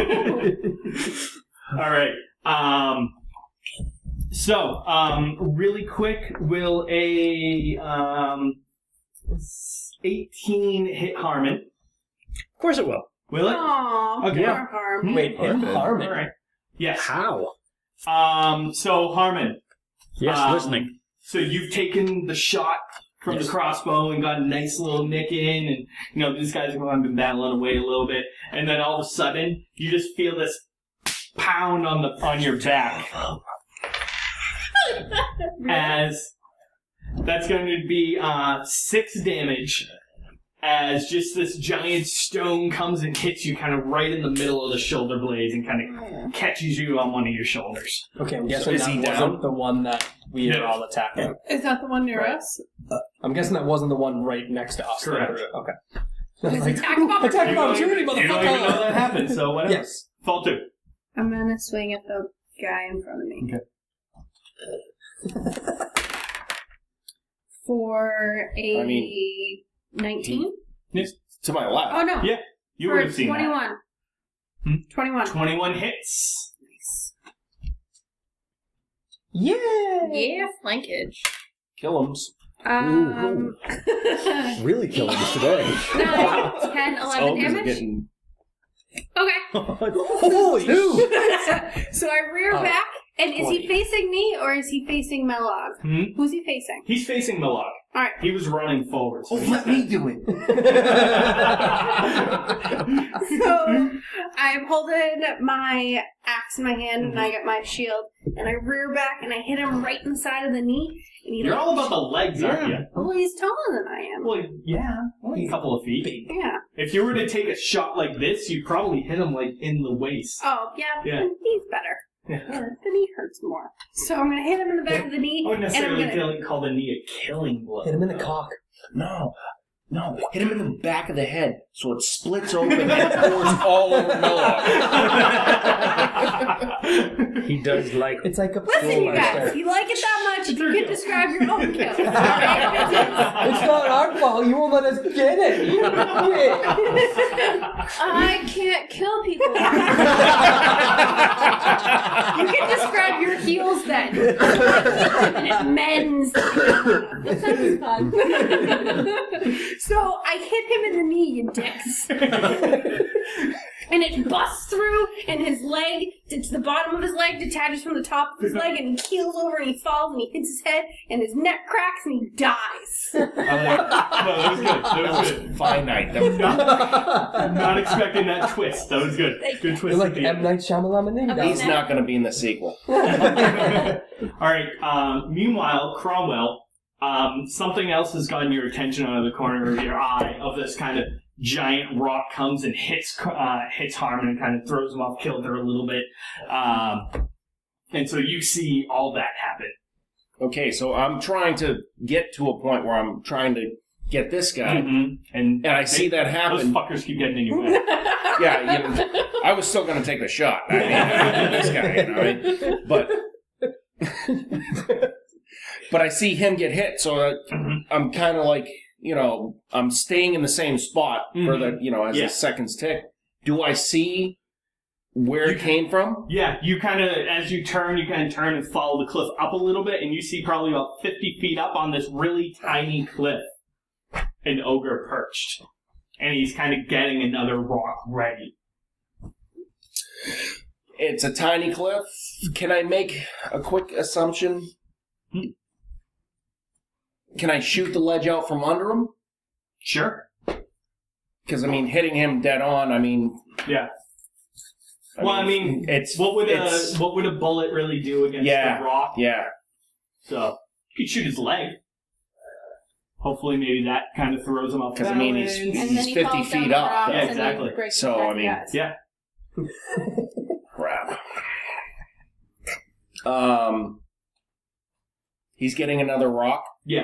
All right. Um, so, um, really quick, will a um, eighteen hit Harmon? Of course it will. Will it? Aww, Okay. poor Harm. Wait, him? Harmon? All right. Yes. How? Um, so, Harmon. Yes, um, listening. So you've taken the shot from Yes. the crossbow and got a nice little nick in, and you know these guys have been battling away a little bit, and then all of a sudden you just feel this pound on the on your back, as that's going to be uh, six damage. As just this giant stone comes and hits you kind of right in the middle of the shoulder blades and kind of catches you on one of your shoulders. Okay, I'm So guessing is that he wasn't down? the one that we No. are all attacking. Is that the one near us? I'm guessing that wasn't the one right next to us. Correct. Okay. Is Like, attack of opportunity? attack You of don't opportunity, even- You don't even know motherfucker! that happened, so whatever. Yes. Fall two. I'm gonna swing at the guy in front of me. Okay. For a I mean, nineteen? Yes. To my left. Oh no. Yeah, you For would have seen that. twenty-one. Hmm? twenty-one. twenty-one hits. Yeah! Yeah, flankage. Kill him. Um, Really killing us today. nine, ten, eleven damage. Getting... Okay. Holy shit! So I rear Oh, back, and is he twenty. facing me or is he facing Melog? Hmm? Who's he facing? He's facing Milok. All right. He was running forward. So let me do it. So I am holding my axe in my hand, and Mm-hmm. I get my shield, and I rear back, and I hit him right in the side of the knee. And he You're like, all about the legs, aren't you? Well, he's taller than I am. Well, yeah, only a couple of feet. Yeah. If you were to take a shot like this, you'd probably hit him like in the waist. Oh, yeah. Yeah. The knee's better. Yeah, the knee hurts more. So I'm gonna hit him in the back of the knee, I wouldn't and I'm necessarily gonna. feel- call the knee a killing blow. Hit him in the cock. No. No. Hit him in the back of the head so it splits open and pours all over Mellow. He does like. It's like a Listen, you guys, you like it that much, you can describe your own kills. All right? It's not our fault. You won't let us get it. You quit. I can't kill people. You can describe your heels then. And it mends. That sounds fun. So I hit him in the knee, you dicks. And it busts through, and his leg, it's the bottom of his leg detaches from the top of his leg, and he keels over, and he falls, and he hits his head, and his neck cracks, and he dies. I'm like, no, that was good. That was good. Finite. That was not, I'm not expecting that twist. That was good. Good twist. You're like at the M. end. Night Shyamalan. He's not going to be in the sequel. All right. Um, meanwhile, Cromwell, um, something else has gotten your attention out of the corner of your eye. Of this kind of giant rock comes and hits uh, hits Harmon and kind of throws him off kilter a little bit. Um, and so you see all that happen. Okay, so I'm trying to get to a point where I'm trying to get this guy, Mm-hmm. and, and I see that happen. Those fuckers keep getting in your way. Yeah, you know, I was still going to take the shot. I mean, this guy, you know, I mean, but but I see him get hit, so that I'm kind of like, you know, I'm staying in the same spot for the, you know, as Yeah. the seconds tick. Do I see where it came from? Yeah, you kind of, as you turn, you kind of turn and follow the cliff up a little bit, and you see probably about fifty feet up on this really tiny cliff, an ogre perched. And he's kind of getting another rock ready. It's a tiny cliff. Can I make a quick assumption? Can I shoot the ledge out from under him? Sure. Because, I mean, hitting him dead on, I mean... Yeah. Well, I mean, it's what would it's, a what would a bullet really do against Yeah, the rock? yeah. So you could shoot his leg. Hopefully, maybe that kind of throws him off. Because I mean, he's And then he's he fifty falls down feet the up. rocks though. Yeah, and he exactly. breaks So, his I back, mean, yes. Yeah. Crap. Um, he's getting another rock. Yeah.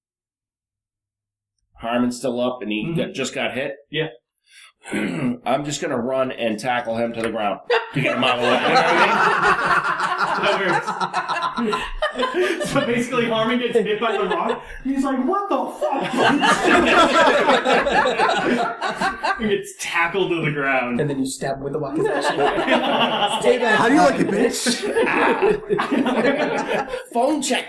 Harmon's still up, and he Mhm. got, just got hit. Yeah. I'm just gonna run and tackle him to the ground to get him out of the way. You know what I So basically, Harmon gets hit by the rock. And he's like, "What the fuck?" He gets tackled to the ground. And then you stab him with the wakizashi. Stay back. How do you like it, bitch? Phone check.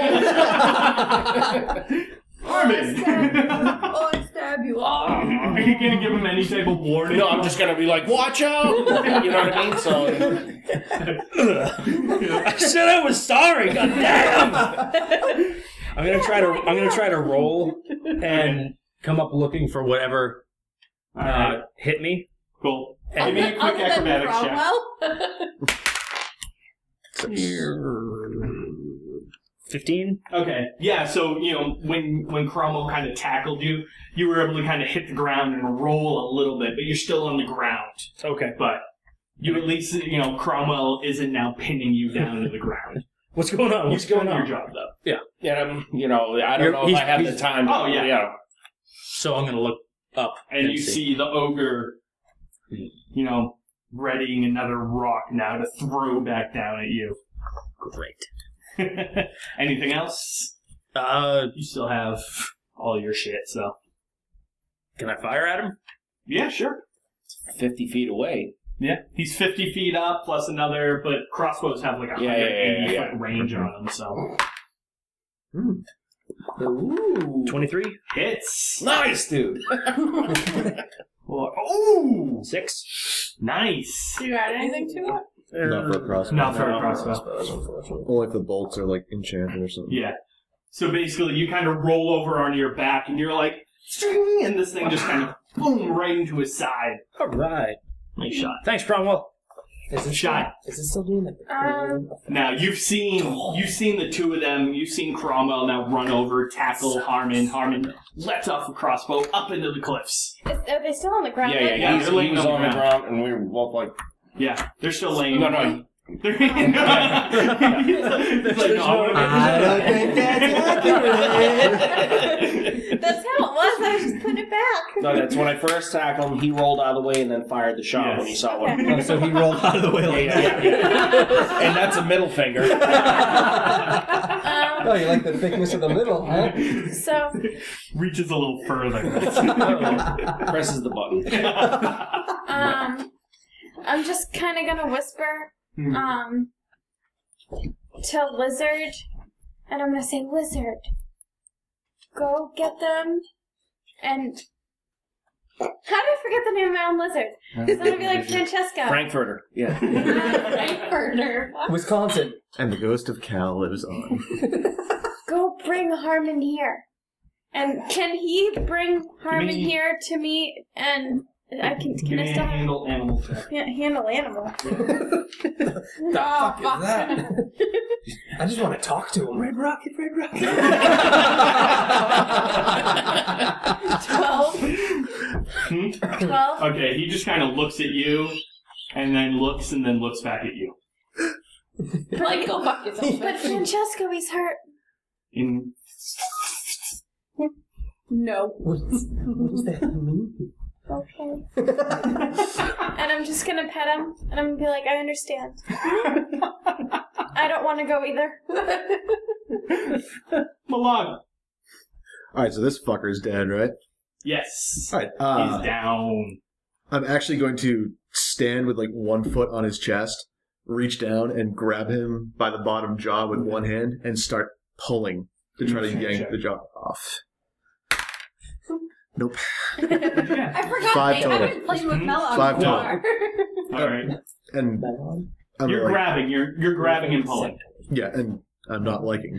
Harmon! Oh, I stab you. Oh. Are you going to give him any type of warning? No, I'm just going to be like, watch out! You know what I mean? So, I said I was sorry. God damn! I'm gonna try to. I'm gonna try to roll and come up looking for whatever uh, right. hit me. Cool. And Give me a quick acrobatics check. Fifteen. Okay. Yeah. So you know when when Cromwell kind of tackled you, you were able to kind of hit the ground and roll a little bit, but you're still on the ground. Okay. But you at least you know Cromwell isn't now pinning you down to the ground. What's going on? What's You've going done on? your job though. Yeah. yeah, I'm, you know, I don't You're- know if he's- I have the he's- time. To, Oh, yeah. You know, So I'm gonna look up And you see the ogre, you know, readying another rock now to throw back down at you. Great. Anything else? Uh, You still have all your shit, so. can I fire at him? Yeah, sure. fifty feet away. Yeah, he's fifty feet up plus another, but crossbows have like a Yeah, one hundred eighty yeah, yeah, yeah. foot range on them, so. Ooh. Twenty-three. Hits! Nice, dude. Ooh! Six. Nice! Do you add anything to it? Not for a crossbow. Not for a No, crossbow. Only if the bolts are like enchanted or something. Yeah. So basically, you kind of roll over onto your back, and you're like, "String!" and this thing just kind of boom right into his side. All right. Nice shot. Thanks, Cromwell. Is it Shot. Still, is it still doing it? Um, Now you've seen you've seen the two of them. You've seen Cromwell now run over, tackle Harmon. Harmon lets off a crossbow up into the cliffs. Is, are they still on the ground? Yeah, yeah, like yeah, he's, they're he laying was on the on the ground. ground, and we were both like, Yeah, they're still laying. no, no. They're he's like, no, I don't think that's accurate. That's how it was. I was just putting it back. No, that's when I first tackled him. He rolled out of the way and then fired the shot Yes. when he saw Okay. one. Oh, so he rolled out of the way Yeah, like yeah, yeah, yeah. And that's a middle finger. Um, Oh, you like the thickness of the middle, huh? so, reaches a little further. Presses the button. um, I'm just kind of gonna whisper, Hmm. um, to Lizard, and I'm gonna say, Lizard, go get them, and how did I forget the name of my own lizard? It's gonna be like Francesca. Frankfurter. Yeah. Frankfurter. Wisconsin. And the ghost of Cal lives on. Go bring Harmon here. And can he bring Harmon me- here to me? And I can. Give Can me I a still have, handle animal check. yeah, handle animal? The fuck is that? I just want to talk to him. Red Rocket, Red Rocket. Twelve. Hmm? Twelve. Okay, he just kind of looks at you, and then looks, and then looks back at you. Like, go fuck yourself. But Francesco, he's hurt. In No. What is, what does that mean? Okay. And I'm just gonna pet him, and I'm gonna be like, I understand. I don't want to go either. Malog. Alright, so this fucker's dead, right? Yes. Alright, uh, He's down. I'm actually going to stand with like one foot on his chest, reach down and grab him by the bottom jaw with one hand and start pulling to try to yank the jaw off. Nope. I forgot. Five I total. haven't played with Mellog Five before. All right. And I'm You're like, grabbing. You're you're grabbing and pulling. yeah, and I'm not liking.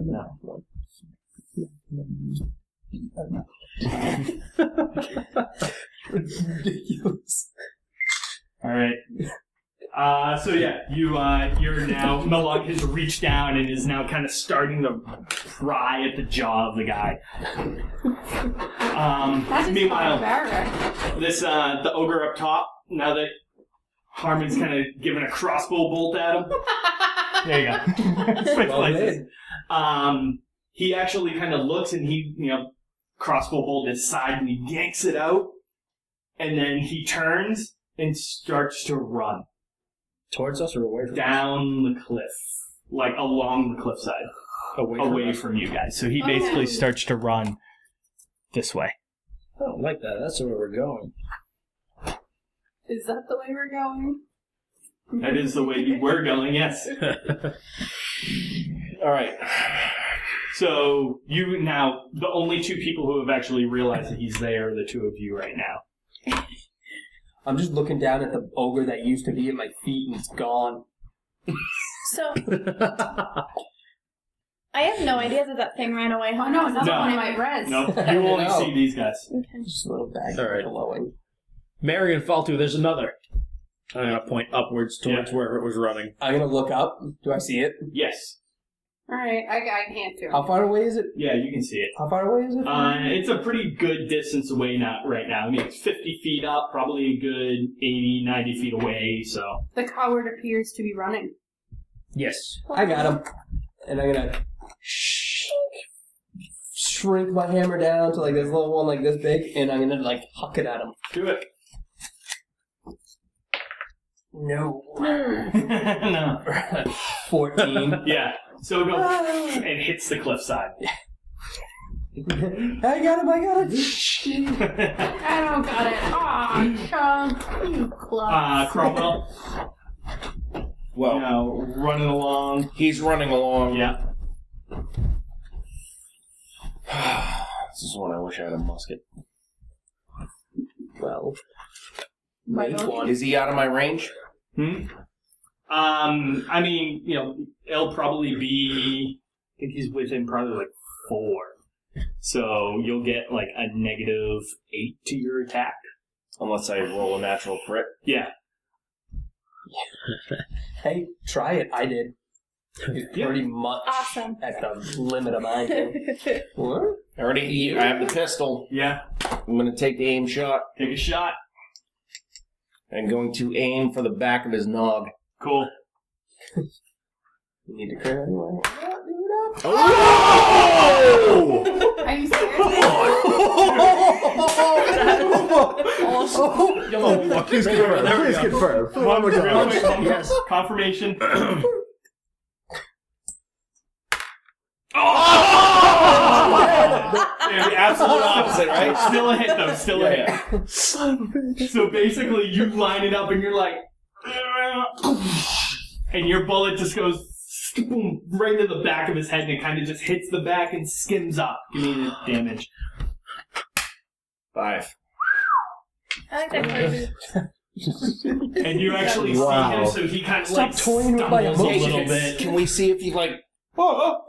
Ridiculous. All right. Uh, so yeah, you uh, you're now Mellog has reached down and is now kind of starting to pry at the jaw of the guy. Um, That is meanwhile, barbaric. this uh, the ogre up top. Now that Harmon's kind of giving a crossbow bolt at him. There you go. Switch Well places. Um, he actually kind of looks and he, you know, crossbow bolt his side and he yanks it out, and then he turns and starts to run Towards us or away from us? down the cliff. like along the cliffside, Away, away from from you guys. So he Okay. basically starts to run this way. I don't like that. That's where we're going. Is that the way we're going? That is the way you were going, yes. All right. So you now, the only two people who have actually realized that he's there are the two of you right now. I'm just looking down at the ogre that used to be at my feet and it's gone. So, I have no idea that that thing ran away. Oh no, another No. one of my res. No, you only No. see these guys. Okay. Just a little bag All right. glowing. Marion Faltu, there's another. I'm going to point upwards towards Yeah. where it was running. I'm gonna look up. Do I see it? Yes. Alright, I, I can't do it. How far away is it? Yeah, you can see it. How far away is it? Uh, it's a pretty good distance away not right now. I mean, it's fifty feet up, probably a good eighty, ninety feet away, so. The coward appears to be running. Yes. I got him. And I'm gonna sh- shrink my hammer down to like this little one like this big, and I'm gonna like huck it at him. Do it. No. No. fourteen. Yeah. So go and hits the cliffside. I got him, I got him. I don't got it. Aw, Chunk. You club. uh, Cromwell, Well, you know, running along. he's running along. Yeah. This is when I wish I had a musket. Well, My make monkey. one. Is he out of my range? Hmm? Um, I mean, you know, it'll probably be, I think he's within probably like four. So you'll get like a negative eight to your attack. Unless I roll a natural crit. Yeah. Hey, try it. I did. It's Yeah. pretty much Awesome. at the limit of mine. What? I already, I have the pistol. Yeah. I'm going to take the aim shot. Take a shot. I'm going to aim for the back of his nog. Cool. You need to clear anyway. Oh! Are you serious? Oh, fuck, please confirm. There we Please go. confirm. Oh One, my real god. quick, one Yes. confirmation. Yeah, the absolute opposite, right? Still a hit, though. Still a hit. So basically, you line it up, and you're like, and your bullet just goes boom, right into the back of his head, and it kind of just hits the back and skims up. Give me the damage. Five. I like that crazy. And you actually Wow. see him, so he kind of Stop like toying with my stumbles a little emotions. bit. Can we see if he, like... Oh,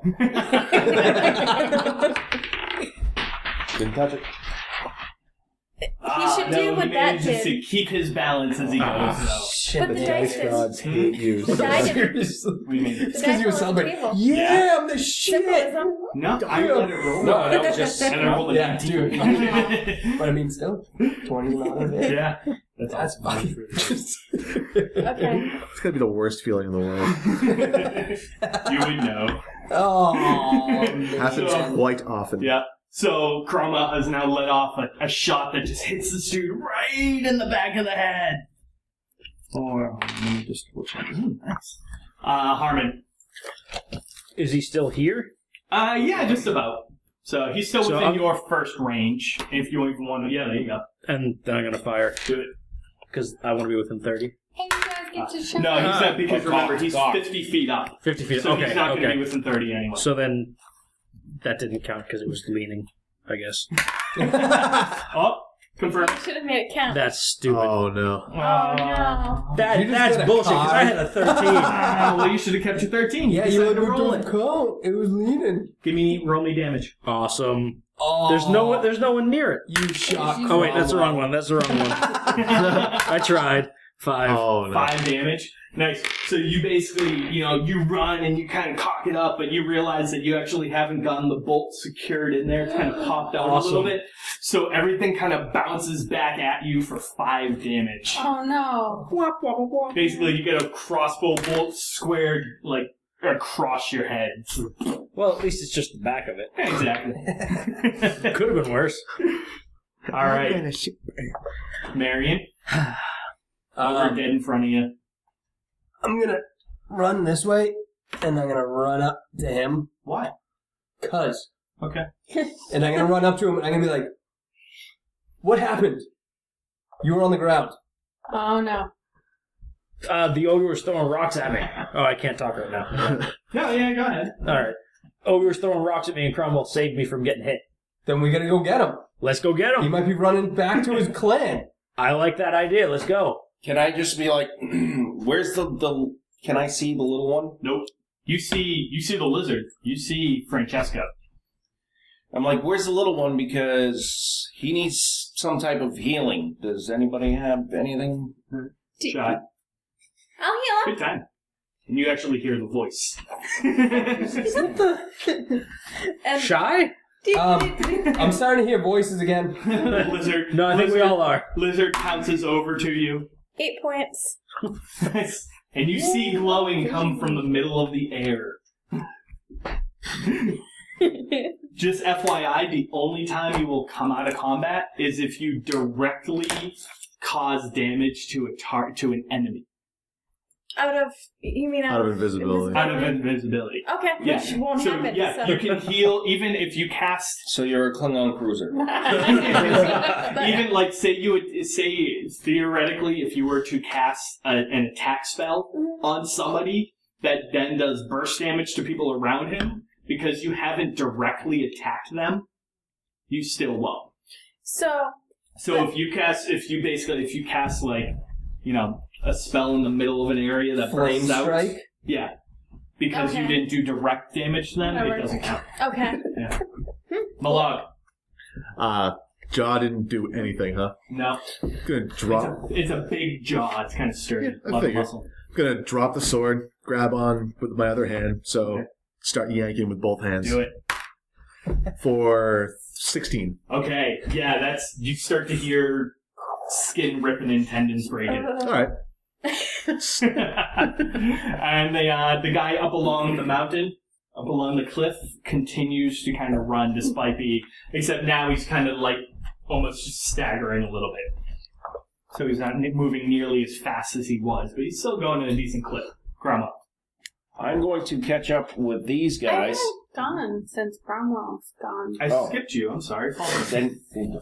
Didn't touch it. He should do no, what he that manages did. to keep his balance as he goes, though. Shit, But the the dice is- Gods hate you. The die didn't. Seriously. We mean, The It's dice because you were on the celebrating. table. Yeah, Yeah. I'm the shit. Symbolism. no, I let it roll. No, I was just. And I rolled a yeah, nineteen. dude. But I mean, still, twenty not of it. Yeah. That's, That's awesome. Okay. It's gotta be the worst feeling in the world. You would know. Oh, Happens So- quite often. Yeah. So Chroma has now let off a, a shot that just hits this dude right in the back of the head. Or let me just Ooh, nice. Uh, Harmon. Is he still here? Uh, yeah, just about. So he's still So within I'm- your first range. If you even want to, yeah, there you go. And then I'm going to fire. Do it. Because I want to be within thirty. Hey, you guys get to show No, he's not because Oh, remember cock, he's cock. fifty feet up, fifty feet. so okay, he's not going to okay. be within thirty anyway. So then that didn't count because it was leaning, I guess. Oh, confirm. Should have made it count. That's stupid. Oh no. Oh no. That, You just that's did a bullshit because I cog. had a thirteen. Ah, well, you should have kept your thirteen. yeah, you decided had to roll to it. count. It was leaning. Give me roll me damage. Awesome. Oh, There's no one. There's no one near it. You shot. Oh wait, that's the wrong one. That's the wrong one. I tried. Five. Oh no. Five damage. Nice. So you basically, you know, you run and you kind of cock it up, but you realize that you actually haven't gotten the bolt secured in there. It kind of popped out Awesome. a little bit. So everything kind of bounces back at you for five damage. Oh no. Basically, you get a crossbow bolt squared, like, across your head. Well, at least it's just the back of it. Exactly. Could have been worse. All right. Marion, over Um, dead in front of you. I'm gonna run this way and I'm gonna run up to him. Why? Cause. Okay. And I'm gonna run up to him and I'm gonna be like, "What happened? You were on the ground." Oh no. Uh, the ogre was throwing rocks at me. Oh, I can't talk right now. No, yeah, go ahead. All right. Ogre was throwing rocks at me, and Cromwell saved me from getting hit. Then we gotta go get him. Let's go get him. He might be running back to his clan. I like that idea. Let's go. Can I just be like, where's the, the... Can I see the little one? Nope. You see, you see the lizard. You see Francesco. I'm like, where's the little one? Because he needs some type of healing. Does anybody have anything? Shot. I'll heal him. Good time. And you actually hear the voice. And Shy? Um, I'm starting to hear voices again. Lizard. No, I think lizard, we all are. Lizard pounces over to you. Eight points. Nice. And you see glowing come from the middle of the air. Just F Y I, the only time you will come out of combat is if you directly cause damage to a tar- to an enemy. Out of, you mean out, Out of invisibility. Out of invisibility. Okay, Yeah. which won't so, happen. yeah, so. you can heal even if you cast. So you're a Klingon cruiser. Even like say you would say theoretically if you were to cast a, an attack spell on somebody that then does burst damage to people around him, because you haven't directly attacked them, you still won't. So. So but, if you cast, if you basically if you cast like, you know, a spell in the middle of an area that Flame bursts out, strike? yeah, because Okay. you didn't do direct damage to them, Never. it doesn't count. Okay. Yeah. Malog. Uh, Jaw didn't do anything, huh? No. Gonna drop. It's a, it's a big jaw. It's kind of sturdy. Yeah, I a lot of figured. muscle. Gonna drop the sword, grab on with my other hand, so Okay. start yanking with both hands. Do it. For sixteen. Okay. Yeah, that's you start to hear skin ripping and tendons breaking. All right. And the uh, the guy up along the mountain, up along the cliff, continues to kind of run despite the. Except now he's kind of like almost just staggering a little bit. So he's not n- moving nearly as fast as he was, but he's still going at a decent clip. Grandma. I'm going to catch up with these I guys. haven't gone since Cromwell's gone. I Oh. skipped you. I'm sorry. Fall Then,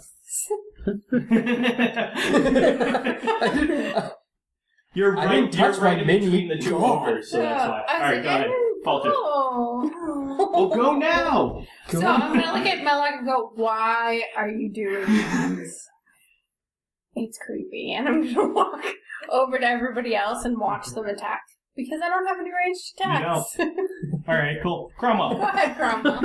You're I right. didn't You're touch right my in mini between the two God. ogres, so that's why. I All was right, like, go I ahead. didn't Falter. know. Well, go now. So I'm gonna look at Melloc and go, "Why are you doing this?" It's creepy, and I'm gonna walk over to everybody else and watch them attack because I don't have any ranged attacks. All right, cool. Cromwell. Go ahead, Cromwell.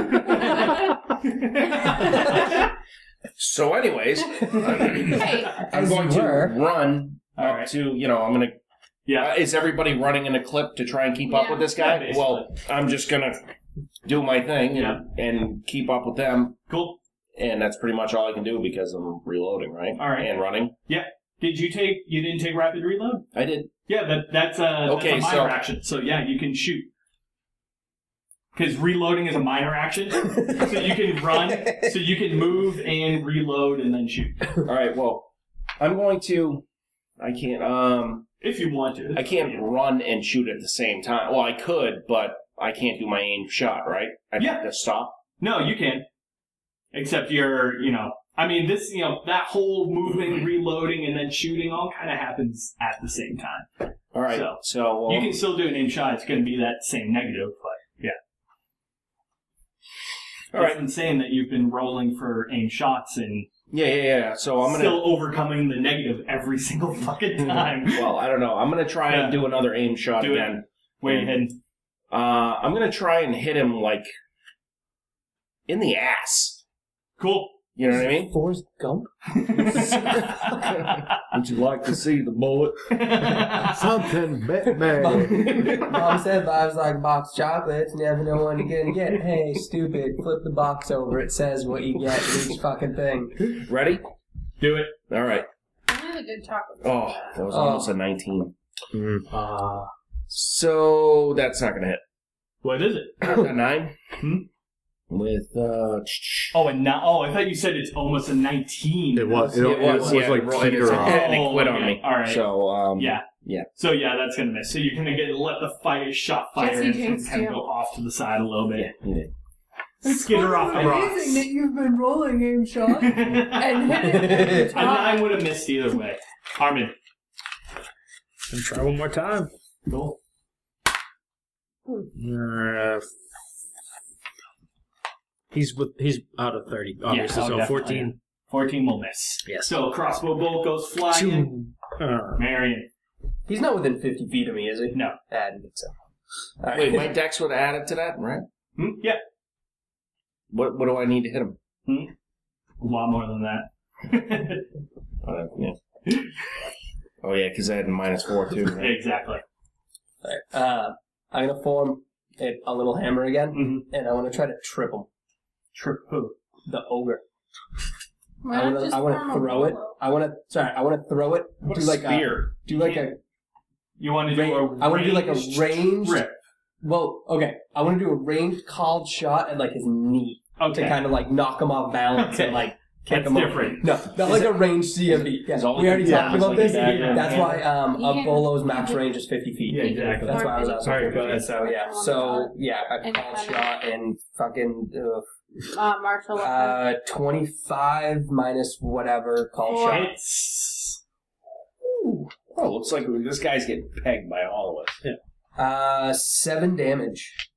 so, anyways, Hey, I'm As going you to were. run All up right. to, you know, I'm going to. Yeah. Uh, is everybody running in a clip to try and keep up Yeah. with this guy? Yeah, basically. Well, I'm just going to do my thing and, Yeah. and keep up with them. Cool. And that's pretty much all I can do because I'm reloading, right? All right. And running. Did you take? You didn't take rapid reload? I did. Yeah, that that's a, Okay, that's a so- minor action. So yeah, you can shoot. Because reloading is a minor action, so you can run, so you can move and reload and then shoot All right, well, I'm going to. I can't. Um, if you want to. I can't run and shoot at the same time. Well, I could, but I can't do my aim shot, right? I Yeah. have to stop. No, you can. Except you're, you know, I mean, this, you know, that whole moving, reloading, and then shooting all kind of happens at the same time. All right, So, so, well, you can still do an aim shot. It's going to be that same negative, but yeah. All It's right. insane that you've been rolling for aim shots and yeah, yeah, yeah. So I'm gonna. still overcoming the negative every single fucking time. Well, I don't know. I'm gonna try and Yeah. do another aim shot Do it. again. Where you heading? Uh, I'm gonna try and hit him like in the ass. Cool. You know what I mean? Forrest Gump? Would you like to see the bullet? Something Batman. Mom said life's like a box of chocolates, never know when you're gonna get. Hey, stupid, flip the box over. It says what you get in each fucking thing. Ready? Do it. All right. I really did talk about Oh, that was Oh. almost a nineteen. Uh, So that's not gonna hit. What is it? A nine. Hmm? With uh. Oh, and now, oh, I thought you said it's almost a nineteen. It was. It, It it was, was yeah, like roll- and teeter it's- off. and it Oh, quit on okay. me. All right. So um. Yeah. Yeah. So yeah, that's gonna miss. So you're gonna get let the fire shot fire Jesse and jinxed kind of you. go off to the side a little bit. You did. Skitter off the rocks. Amazing that you've been rolling aim shot and hit it every A time. nine would have missed either way. Harmon. And try one more time. Cool. Uh, he's with he's out of thirty, obviously. Yeah, oh, so definitely. fourteen. Fourteen will miss. Yes. So crossbow bolt goes flying. Uh, Marion. He's not within fifty feet of me, is he? No. I didn't think so. All right. Wait, my dex would have added to that, right? Hmm? Yeah. What What do I need to hit him? Hmm? A lot more than that. Uh, yeah. Oh yeah, because I had a minus four too. Right? Exactly. All right. Uh, I'm gonna form a, a little hammer again, Mm-hmm. and I want to try to trip him. Trip who? The ogre. Why I not want to. just I want form to a throw it. willow? I want to. Sorry, I want to throw it. What do a like spear. a. Do like a. You want to do a I want to do like a ranged ranged. trip. Well, okay. I want to do a ranged called shot at like his knee Okay. to kind of like knock him off balance Okay. and like kick That's him over. different. No, not like a ranged C M B. Yeah, all we already yeah, talked it's about like a this. dagger. That's why um, Yeah. a bolo's max range is fifty feet. Yeah, exactly. That's why I was asking. Alright, for go ahead. fifty. So yeah, so yeah, a And called kind of- shot and fucking uh, Uh, martial weapon. uh, twenty-five minus whatever called Four. shot. It's Ooh. Oh, looks like this guy's getting pegged by all of us. Uh, seven damage.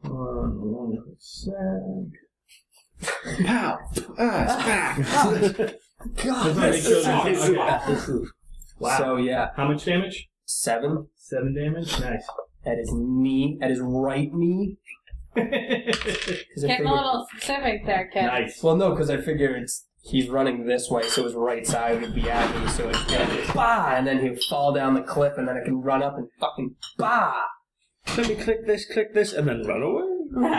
Pow! Ah, it's back. God, Make sure that's that- okay. Wow. So yeah, how much damage? seven Seven damage. Nice. at his knee, at his right knee. 'Cause I Getting figured- a little specific there, kid. Nice. Well, no, because I figure it's he's running this way, so his right side would be at me, so it's gonna bah, and then he'll fall down the cliff, and then I can run up and fucking bah. Let me click this, click this, and then run away.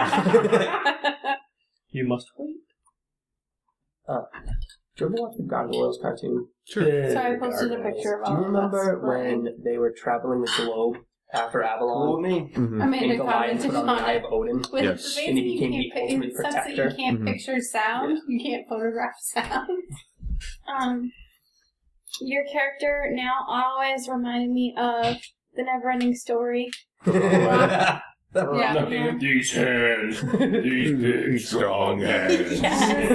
You must wait. Uh, do you ever watch the Gargoyles cartoon? Sure. So I posted a picture of Do all you of remember us when playing. they were traveling the globe after Avalon? me. Mm-hmm. Amanda And Goliath commented put on the on Eye it. of Odin. With Yes. the And he basic became you the can't, ultimate it sucks that protector. you can't Mhm. picture sound. You can't photograph sound. Um, your character now always reminded me of the Neverending Story. That was Yeah. no, dude. These hands, these big, strong hands.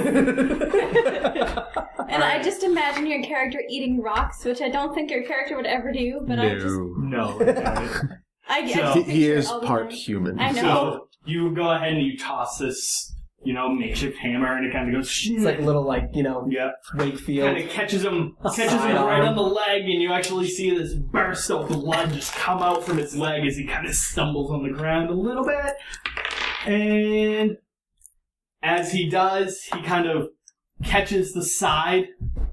And I just imagine your character eating rocks, which I don't think your character would ever do, but I just No. I, I So- just He, picture he it is all the part time. human. I know. So you go ahead and you toss this, you know, makeshift hammer, and it kind of goes. It's like a little, like, you know, yeah. Wakefield. Kind of catches him, catches Side him right arm. on the leg, and you actually see this burst of blood just come out from his leg as he kind of stumbles on the ground a little bit. And as he does, he kind of catches the side.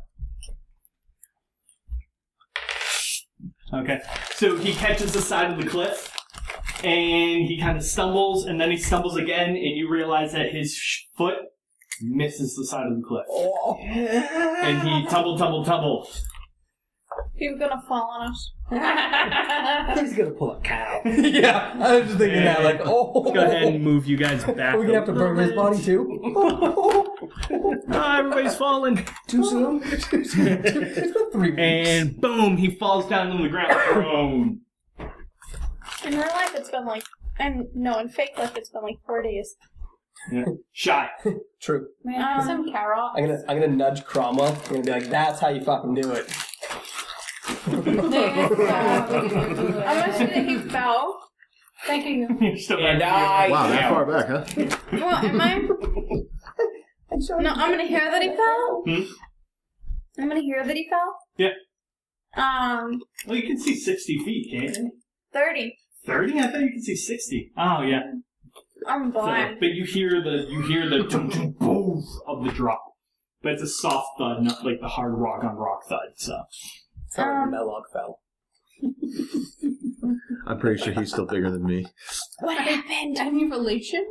Okay, so he catches the side of the cliff, and he kind of stumbles, and then he stumbles again, and you realize that his sh- foot misses the side of the cliff. And he tumble, tumble, tumble. You're gonna fall on us. He's gonna pull a cow. Yeah, I was just thinking that, like, oh. Let's go ahead and move you guys back. Are we gonna have to a burn his little body too? Ah, everybody's falling. Too soon? It's been three weeks. And boom, he falls down on the ground. Boom. In real life, it's been like, and no, in fake life, it's been like four days. Yeah. Shot. True. Man, um, some carrot. I'm gonna, I'm gonna nudge Cromwell. I'm gonna be like, that's how you fucking do it. I'm gonna say that he fell. Thank you. You're still And back. I Wow, that am. far back, huh? Well, am I? No, I'm gonna hear that he fell. Hmm? I'm gonna hear that he fell. Yeah. Um, Well, you can see sixty feet, can't you? thirty. thirty? I thought you could see sixty. Oh, yeah. I'm So, blind. but you hear the you hear the dum, dum, boom of the drop. But it's a soft thud, not like the hard rock on rock thud. So Sorry, Um, Mellog fell. I'm pretty sure he's still bigger than me. What happened? Any relation?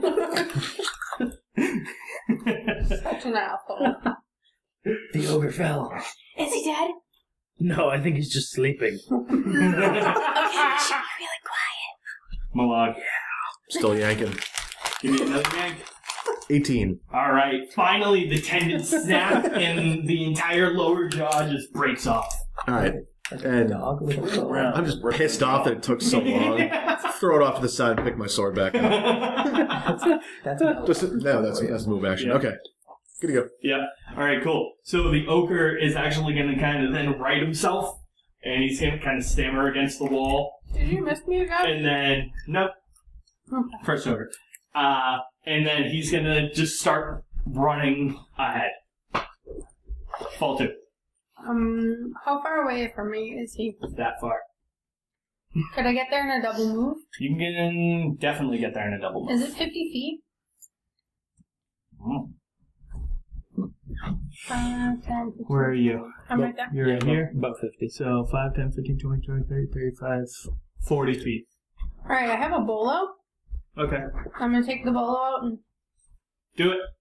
Such an asshole. The ogre fell. Is he dead? No, I think he's just sleeping. Okay, we should be really quiet. Malag, Still yanking. give me another yank. eighteen. All right. Finally, the tendons snap and the entire lower jaw just breaks off. All right. And I'm just pissed off that it took so long. Throw it off to the side and pick my sword back up. That's a Just, no, that's that's the move action. Yeah. Okay, good to go. Yeah. All right. Cool. So the ogre is actually going to kind of then right himself, and he's going to kind of stammer against the wall, Did you miss me again? and then no, first ogre, uh, and then he's going to just start running ahead. Fall two. Um, how far away from me is he? That far. Could I get there in a double move? You can get in, definitely get there in a double move. Is it fifty feet? Mm. five, ten, fifteen. Where are you? I'm right there. You're Yeah, right about- here? About fifty. So five, ten, fifteen, twenty, twenty, thirty, thirty-five, forty feet. Alright, I have a bolo. Okay. I'm gonna take the bolo out and... Do it.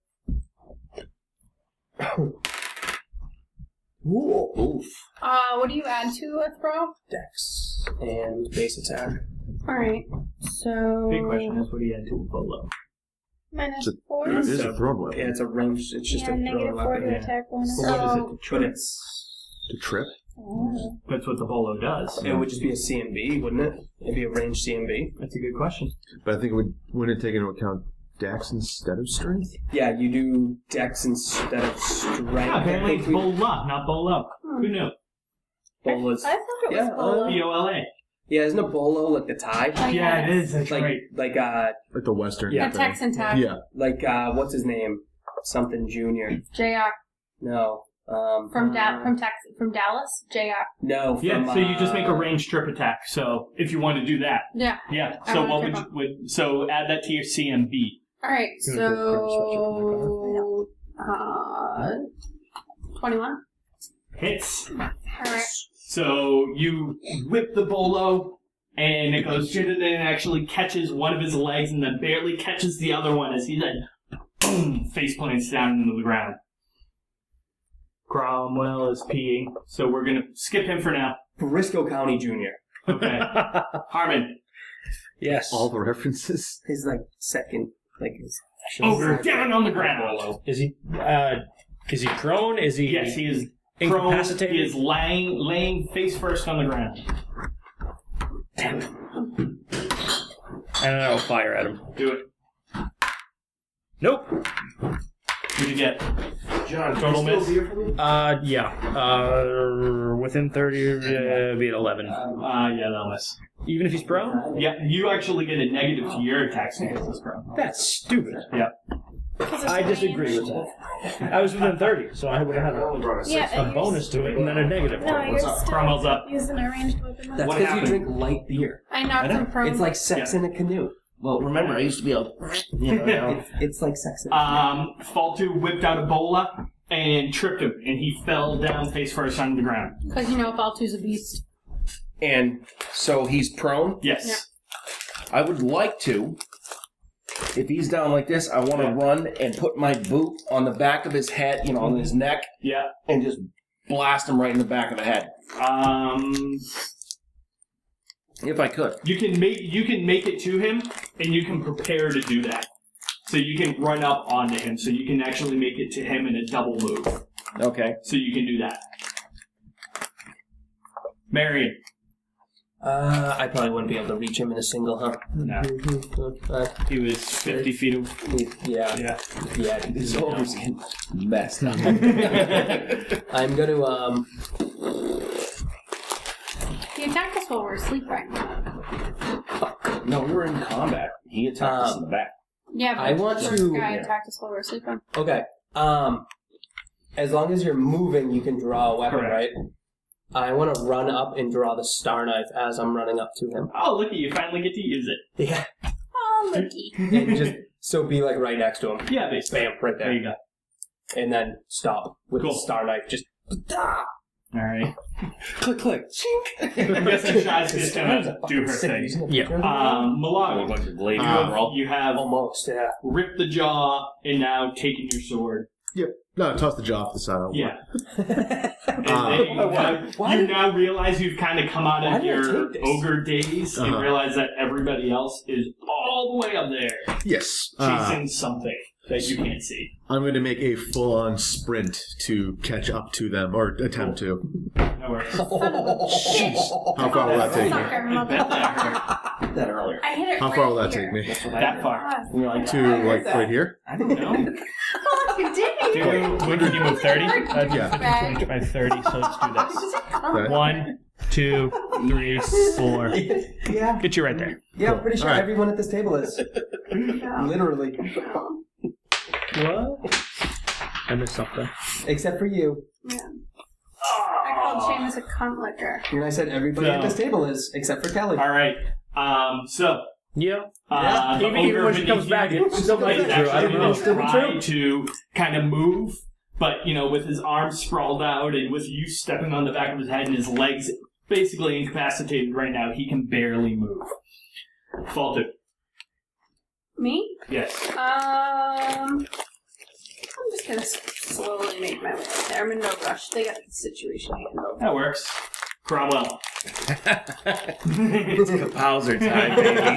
Ooh, oof. Uh, what do you add to a throw? Dex and base attack. Alright, so... Big question is, what do you add to a bolo? Minus It's a- four. it is So- a thrown weapon. Yeah, it's a range. It's just yeah, a negative thrown four weapon. to Yeah. attack bonus. But what is So- it to But trip? it's To trip? Oh. That's what the bolo does. it would just be a C M B, wouldn't it? It'd be a range C M B. That's a good question. But I think it would wouldn't it take into account dex instead of strength? Yeah, you do Dex instead of Strength. Yeah, apparently I it's think we- bola, not bolo. Hmm. Who knew? Bolas. I thought it was Yeah, bolo. B O L A. Yeah, isn't a bolo like the tie? Oh, Yeah, it yes. is. That's like right. like uh Like the western Yeah. A thing. Texan tag. Yeah. like uh what's his name? Something Junior. J R. No. Um From da- uh, from Texas, from Dallas, J R. No, from, Yeah, so you just make a uh, ranged trip attack. So if you want to do that, Yeah. yeah. I So wanna what trip would, you, would so add that to your C M B? All right, You wanna go so uh, twenty-one. Hits. All right. So you whip the bolo, and it goes and it actually catches one of his legs, and then barely catches the other one as he then boom face plants down into the ground. Cromwell is peeing, so we're gonna skip him for now. Briscoe County Junior Okay, Harmon. Yes. All the references. He's like second, like his Ogre down on the ground. Is he? Uh, is he prone? Is he? Yes, he is prone. incapacitated. He is laying, laying face first on the ground. Damn it. And I'll fire at him. Do it. Nope. What'd you get? John, Total can you miss? still hear from me? Uh, yeah. Uh, within thirty, uh, be at eleven. Uh, yeah, that'll miss. Even if he's prone? Yeah, you actually get a negative to your attacks against this prone. That's stupid. Yeah. I disagree with that. I was within thirty, so I would have had a, Yeah, a and bonus to it and then a negative. No, you're still Cromwell's up. using a ranged weapon. That's What because you happened? drink light beer. I knocked him prone. It's like sex in a canoe. Well, remember, I used to be able to, you know, It's, it's like sex in a canoe. Um, Faltu whipped out a bola and tripped him, and he fell down face first on the ground. Because you know Baltu's a beast. and so he's prone. Yes. I would like to, if he's down like this, I want to Yeah. run and put my boot on the back of his head, you know, on his neck, Yeah. and just blast him right in the back of the head, Um, if I could. you can make you can make it to him, and you can prepare to do that. So you can run up onto him, so you can actually make it to him in a double move. Okay. So you can do that. Marion. Uh, I probably wouldn't be able to reach him in a single, huh? No. Uh, He was fifty feet away. yeah. Yeah. Yeah. His over's getting messed up. I'm gonna, um, He attacked us while we were asleep, right? No, we were in combat. He attacked us in the back. Yeah, but I want the first to- guy yeah. attacked us while we were sleeping. okay. Um, as long as you're moving, you can draw a weapon, Correct. right? I want to run up and draw the star knife as I'm running up to him. Oh, look at you! Finally get to use it. Yeah. Oh, looky. And just, so be like right next to him. Yeah, basically. Bam, right There there. you go. And then stop with Cool. the star knife. Just, ah! All right. click, click. I'm guessing Shai's just gonna do her thing. Yeah. Um, Malaga, Like a blade you, Uh, have, you have Almost, yeah. ripped the jaw and now taken your sword. Yep. No, toss the jaw off the side. Yeah. And Uh, then you, why- now, why you did- now realize you've kind of come out Why of did I your take this? ogre days and Uh-huh. realize that everybody else is all the way up there yes. Uh, chasing something. that you can't see. I'm going to make a full-on sprint to catch up to them, or attempt to. That works. Jeez. How far will that take me? That earlier. I hit it How right far will that here. take me? That far. You're like, To, like, right here? I don't know. Oh, you did. Do, what can you move? thirty? Uh, Yeah. twenty-five, thirty, so let's do this. Okay. One, two, three, four. Yeah. Get you right there. Yeah, I'm pretty sure All right. everyone at this table is. Literally. What? I missed something. Except for you. Yeah. I called Seamus a cunt licker. And I said everybody No. at this table is, except for Kelly. All right. Um. So. Yeah. Uh, the Even, even ogre when she comes beneath back, you it still might be is true. I actually don't know. going to try to kind of move, but you know, with his arms sprawled out and with you stepping on the back of his head and his legs basically incapacitated right now, he can barely move. Falter. Me? Yes. Um, I'm just gonna s- slowly make my way up there. I'm in no rush. They got the situation handled. That works. Cromwell. It's Bowser time, baby.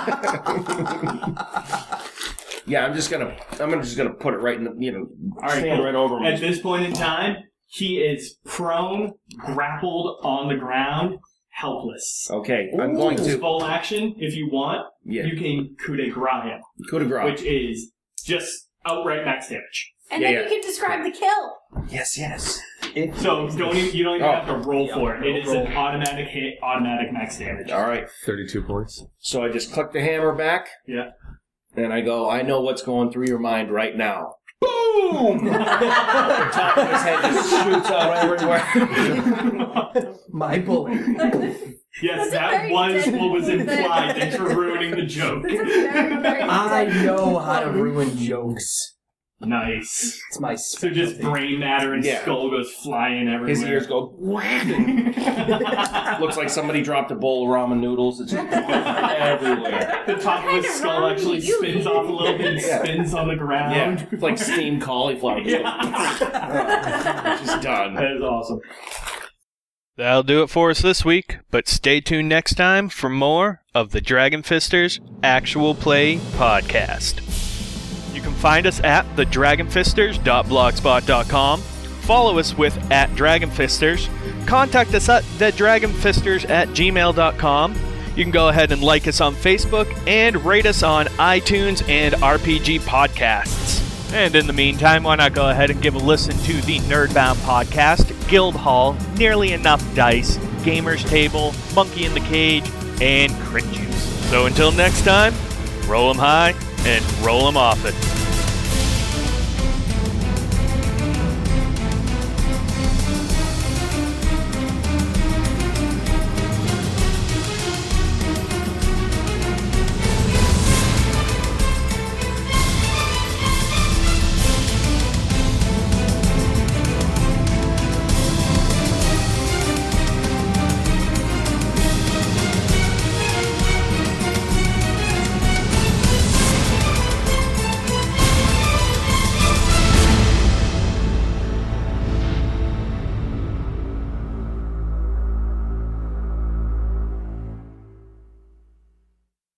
Yeah, I'm just gonna, I'm gonna just gonna put it right in the, you know, All right, stand cool. right over him. At this point in time, he is prone, grappled on the ground, helpless. Okay, I'm going His to, full action, if you want, yeah, you can coup de grace him, coup de grace. which is just outright max damage. And Yeah, then yeah. you can describe the kill. Yes, yes. So don't even, you don't even Oh. have to roll Yeah, for it. It no is roll. an automatic hit, automatic max damage. All right. thirty-two points. So I just click the hammer back, Yeah. and I go, I know what's going through your mind right now. Boom! The top of his head just shoots out everywhere. My bullet. Yes, That's a that very was dead what was thing. implied. Thanks for ruining the joke. That's a very, very I dead know how to one. ruin jokes. Nice. It's my So just brain matter and Yeah. skull goes flying everywhere. His ears go whack. Looks like somebody dropped a bowl of ramen noodles. It's just everywhere. The top of his skull ramen actually do you spins off a little bit and Yeah. spins on the ground. Yeah, it's like steamed cauliflower. Yeah. Just done. That is awesome. That'll do it for us this week, but stay tuned next time for more of the Dragon Fisters Actual Play Podcast. You can find us at the dragon fisters dot blogspot dot com. Follow us with at dragonfisters. Contact us at the dragon fisters at gmail dot com. You can go ahead and like us on Facebook and rate us on iTunes and R P G Podcasts. And in the meantime, why not go ahead and give a listen to the Nerdbound Podcast, Guild Hall, Nearly Enough Dice, Gamer's Table, Monkey in the Cage, and Crit Juice. So until next time, roll 'em high and roll 'em off it.